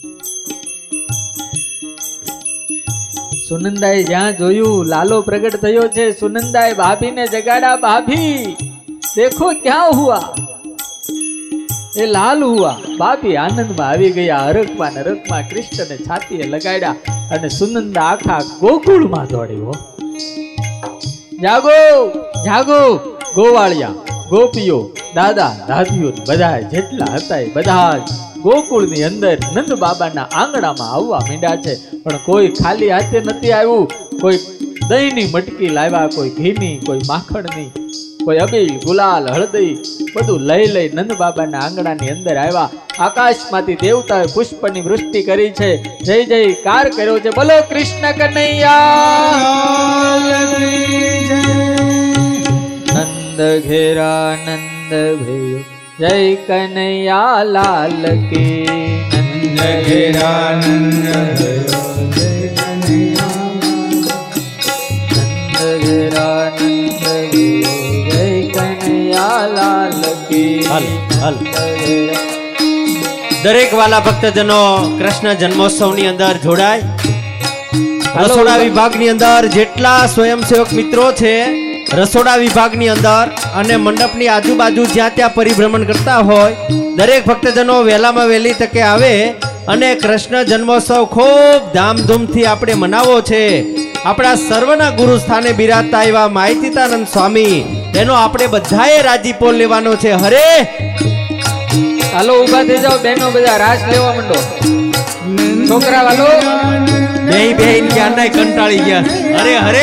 સુનંદાએ જ્યાં જોયું લાલો પ્રગટ થયો છે. સુનંદાએ ભાભીને જગાડા. ભાભી દેખો ક્યાં હુઆ? એ લાલ હુઆ. ભાભી આનંદમાં આવી ગયા. હરખમાં કૃષ્ણને છાતીએ લગાડ્યા અને સુનંદા આખા ગોકુળમાં દોડ્યો. જાગો જાગો ગોવાળિયા, ગોપીઓ, દાદા દાદીઓ બધા જેટલા હતા એ બધા જ ગોકુળની અંદર નંદ બાબાના આંગણામાં આવવા માંડ્યા છે. પણ કોઈ ખાલી હાથે નથી આવ્યું. કોઈ દહીંની મટકી લાવ્યા, કોઈ ઘીની, કોઈ માખણની, કોઈ અબીલ ગુલાલ હળદી બધું લઈ લઈ નંદ બાબાના આંગણાની અંદર આવ્યા. આકાશમાંથી દેવતાએ પુષ્પની વૃષ્ટિ કરી છે. જય જયકાર કર્યો છે. બોલો કૃષ્ણ કનૈયા. નંદ ઘેરા નંદ ભયો જય કનૈયા લાલ કી. નંદ ઘેરા નંદ ભયો જય કનૈયા. નંદ ઘેરા નંદ ભયો જય કનૈયા લાલ કી. દરેક વાલા ભક્તજનો કૃષ્ણ જન્મોત્સવની અંદર જોડાય. રસોડા વિભાગની અંદર જેટલા સ્વયંસેવક મિત્રો છે રસોડા વિભાગની અંદર અને મંડપની આજુબાજુ જ્યાં ત્યાં પરિભ્રમણ કરતા હોય દરેક ભક્તજનો વહેલામાં વહેલી તકે આવે અને કૃષ્ણ જન્મોત્સવ ખૂબ ધામધૂમથી આપણે મનાવો છે. આપણા સર્વના ગુરુ સ્થાને બિરાજતા એવા માહિતીતાનંદ સ્વામી એનો આપણે બધાએ રાજીપો લેવાનો છે. હરે હાલો ઉભા થઈ જાઓ બહેનો, બધા રાસ લેવા માંડો. છોકરા વાલો બેહીન ક્યારના કંટાળી ગયા. હરે હરે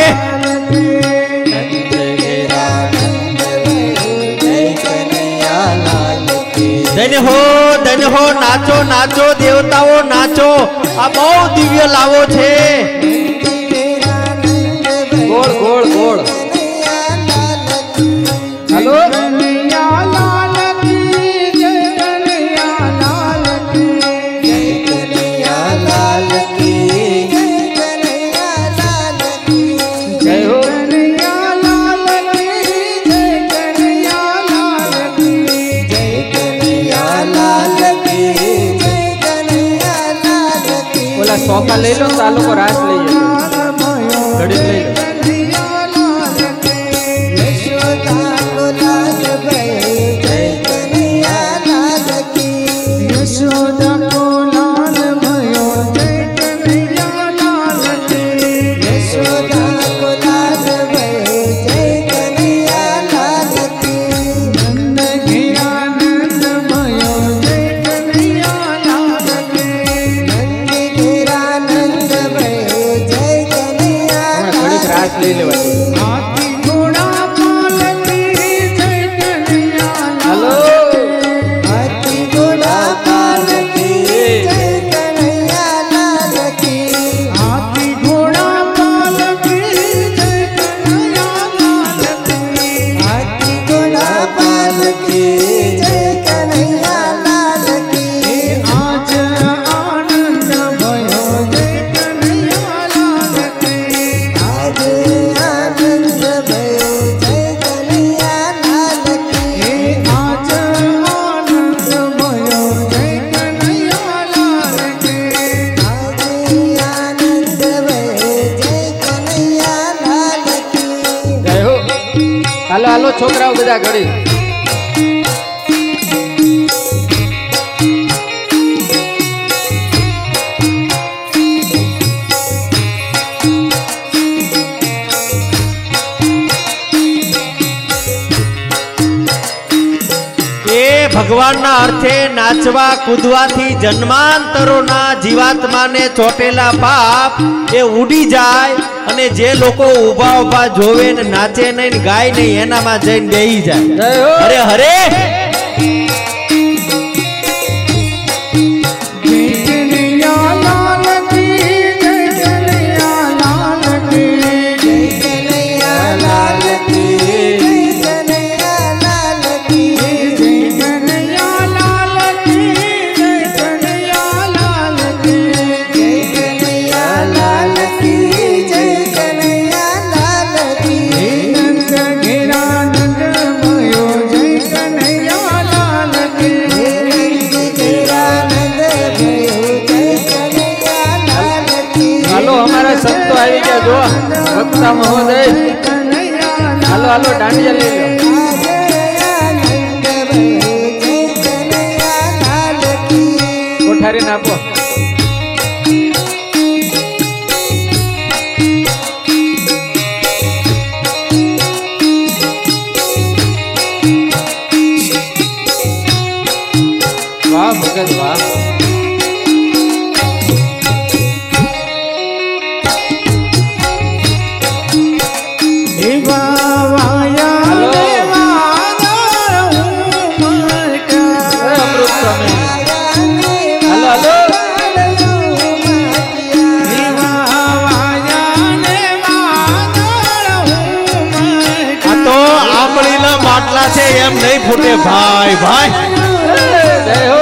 ધન્ય હો નાચો નાચો દેવતાઓ નાચો. આ બહુ દિવ્ય લાવો છે. ગોળ ગોળ ગોળ. હાલો સોફા લઈ લો, આ લોકો રાસ લઈ જાય ઘડી લઈ લો. હાલો છોકરાઓ બધા ઘડી. ભગવાનના અર્થે નાચવા કૂદવાથી જન્માંતરોના જીવાત્માને ચોટેલા પાપ એ ઉડી જાય અને જે લોકો ઊભા ઊભા જોવે ને નાચે નહીં ગાય નહીં એનામાં જઈને બેહી જાય. હરે હરે સંતો આવી ગયા જો ભક્તા મહોદય. હાલો હાલો દાંડિયા લઈ લો. કોઠારીને આપો. વાહ ભગત વાહ. છે એમ નહીં ફૂટે ભાઈ ભાઈ જય હો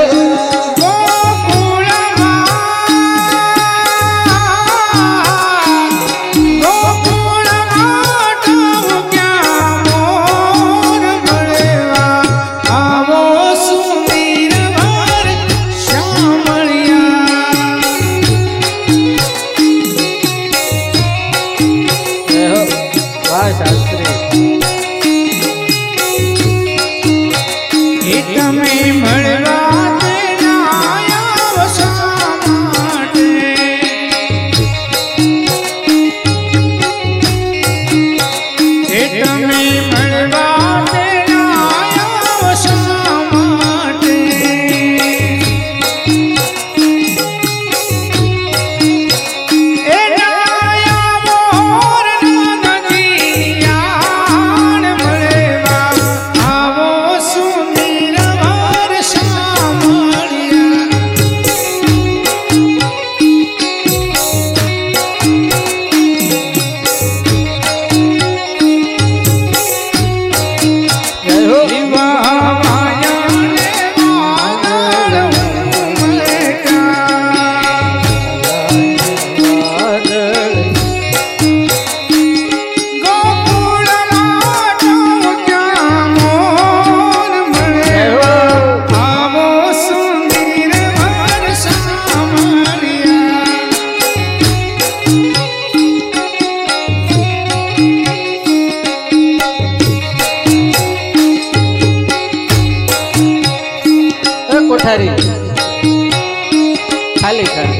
कोठारी खाली खाली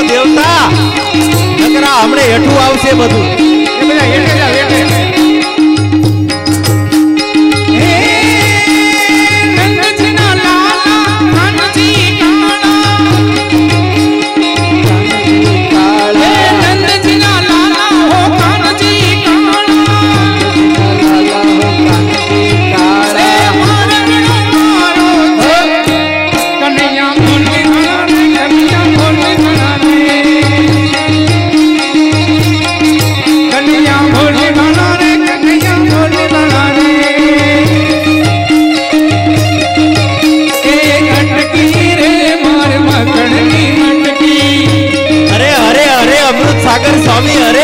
દેવતા નકરા હમણે હેઠું આવશે બધું એ બધા હેઠે જા હેઠે सागर स्वामी अरे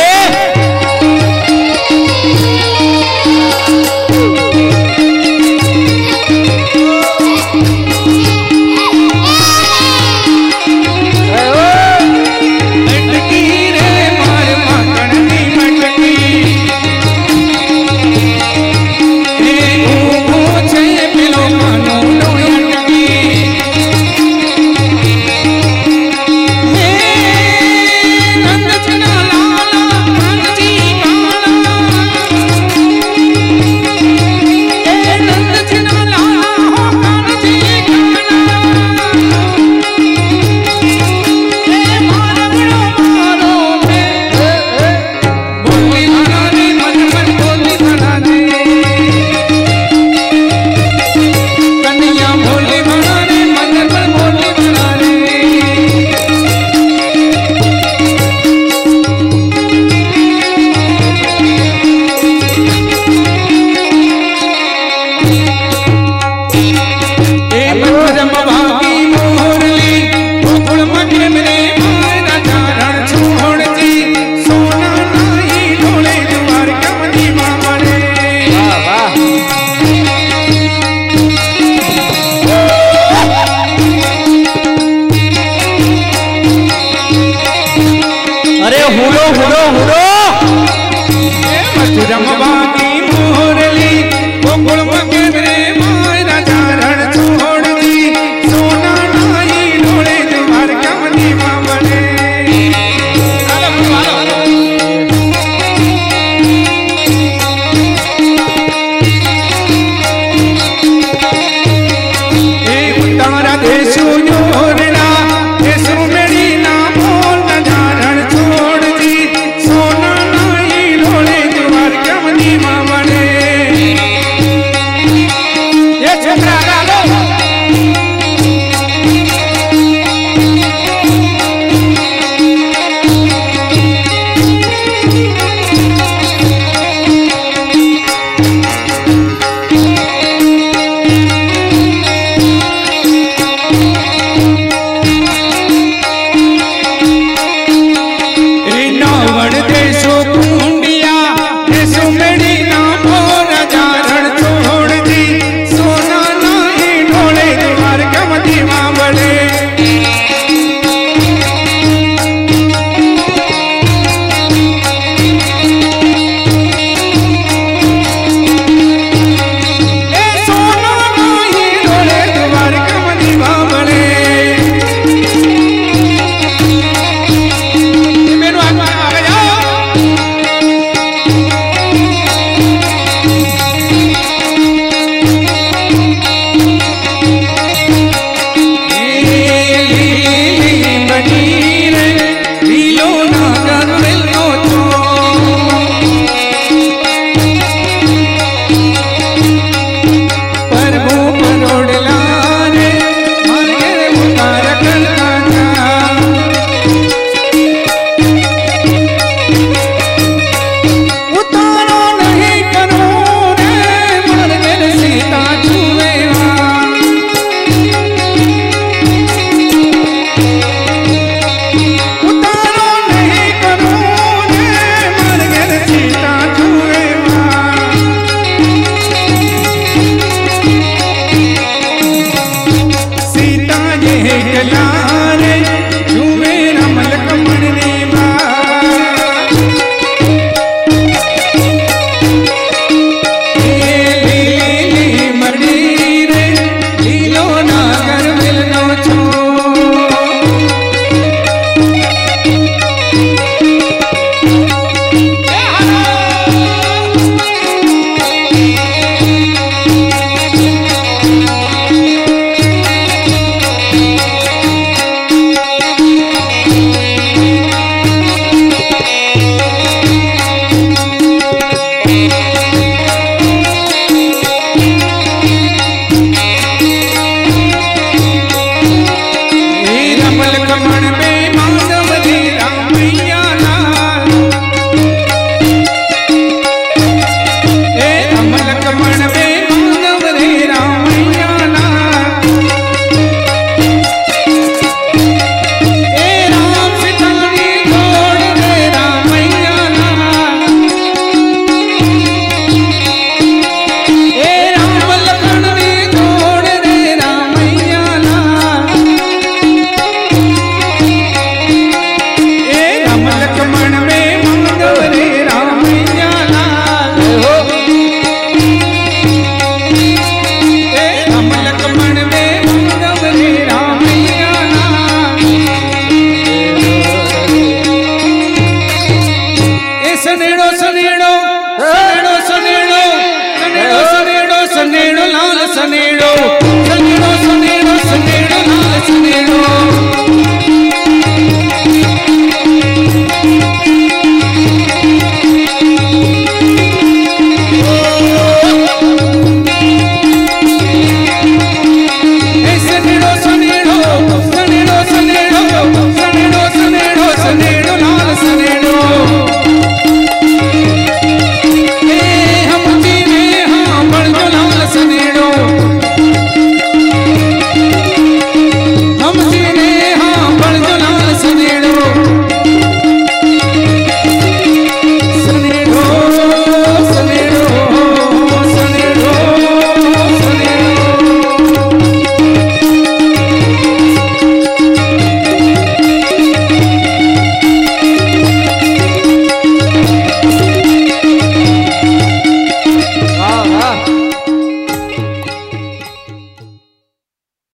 रम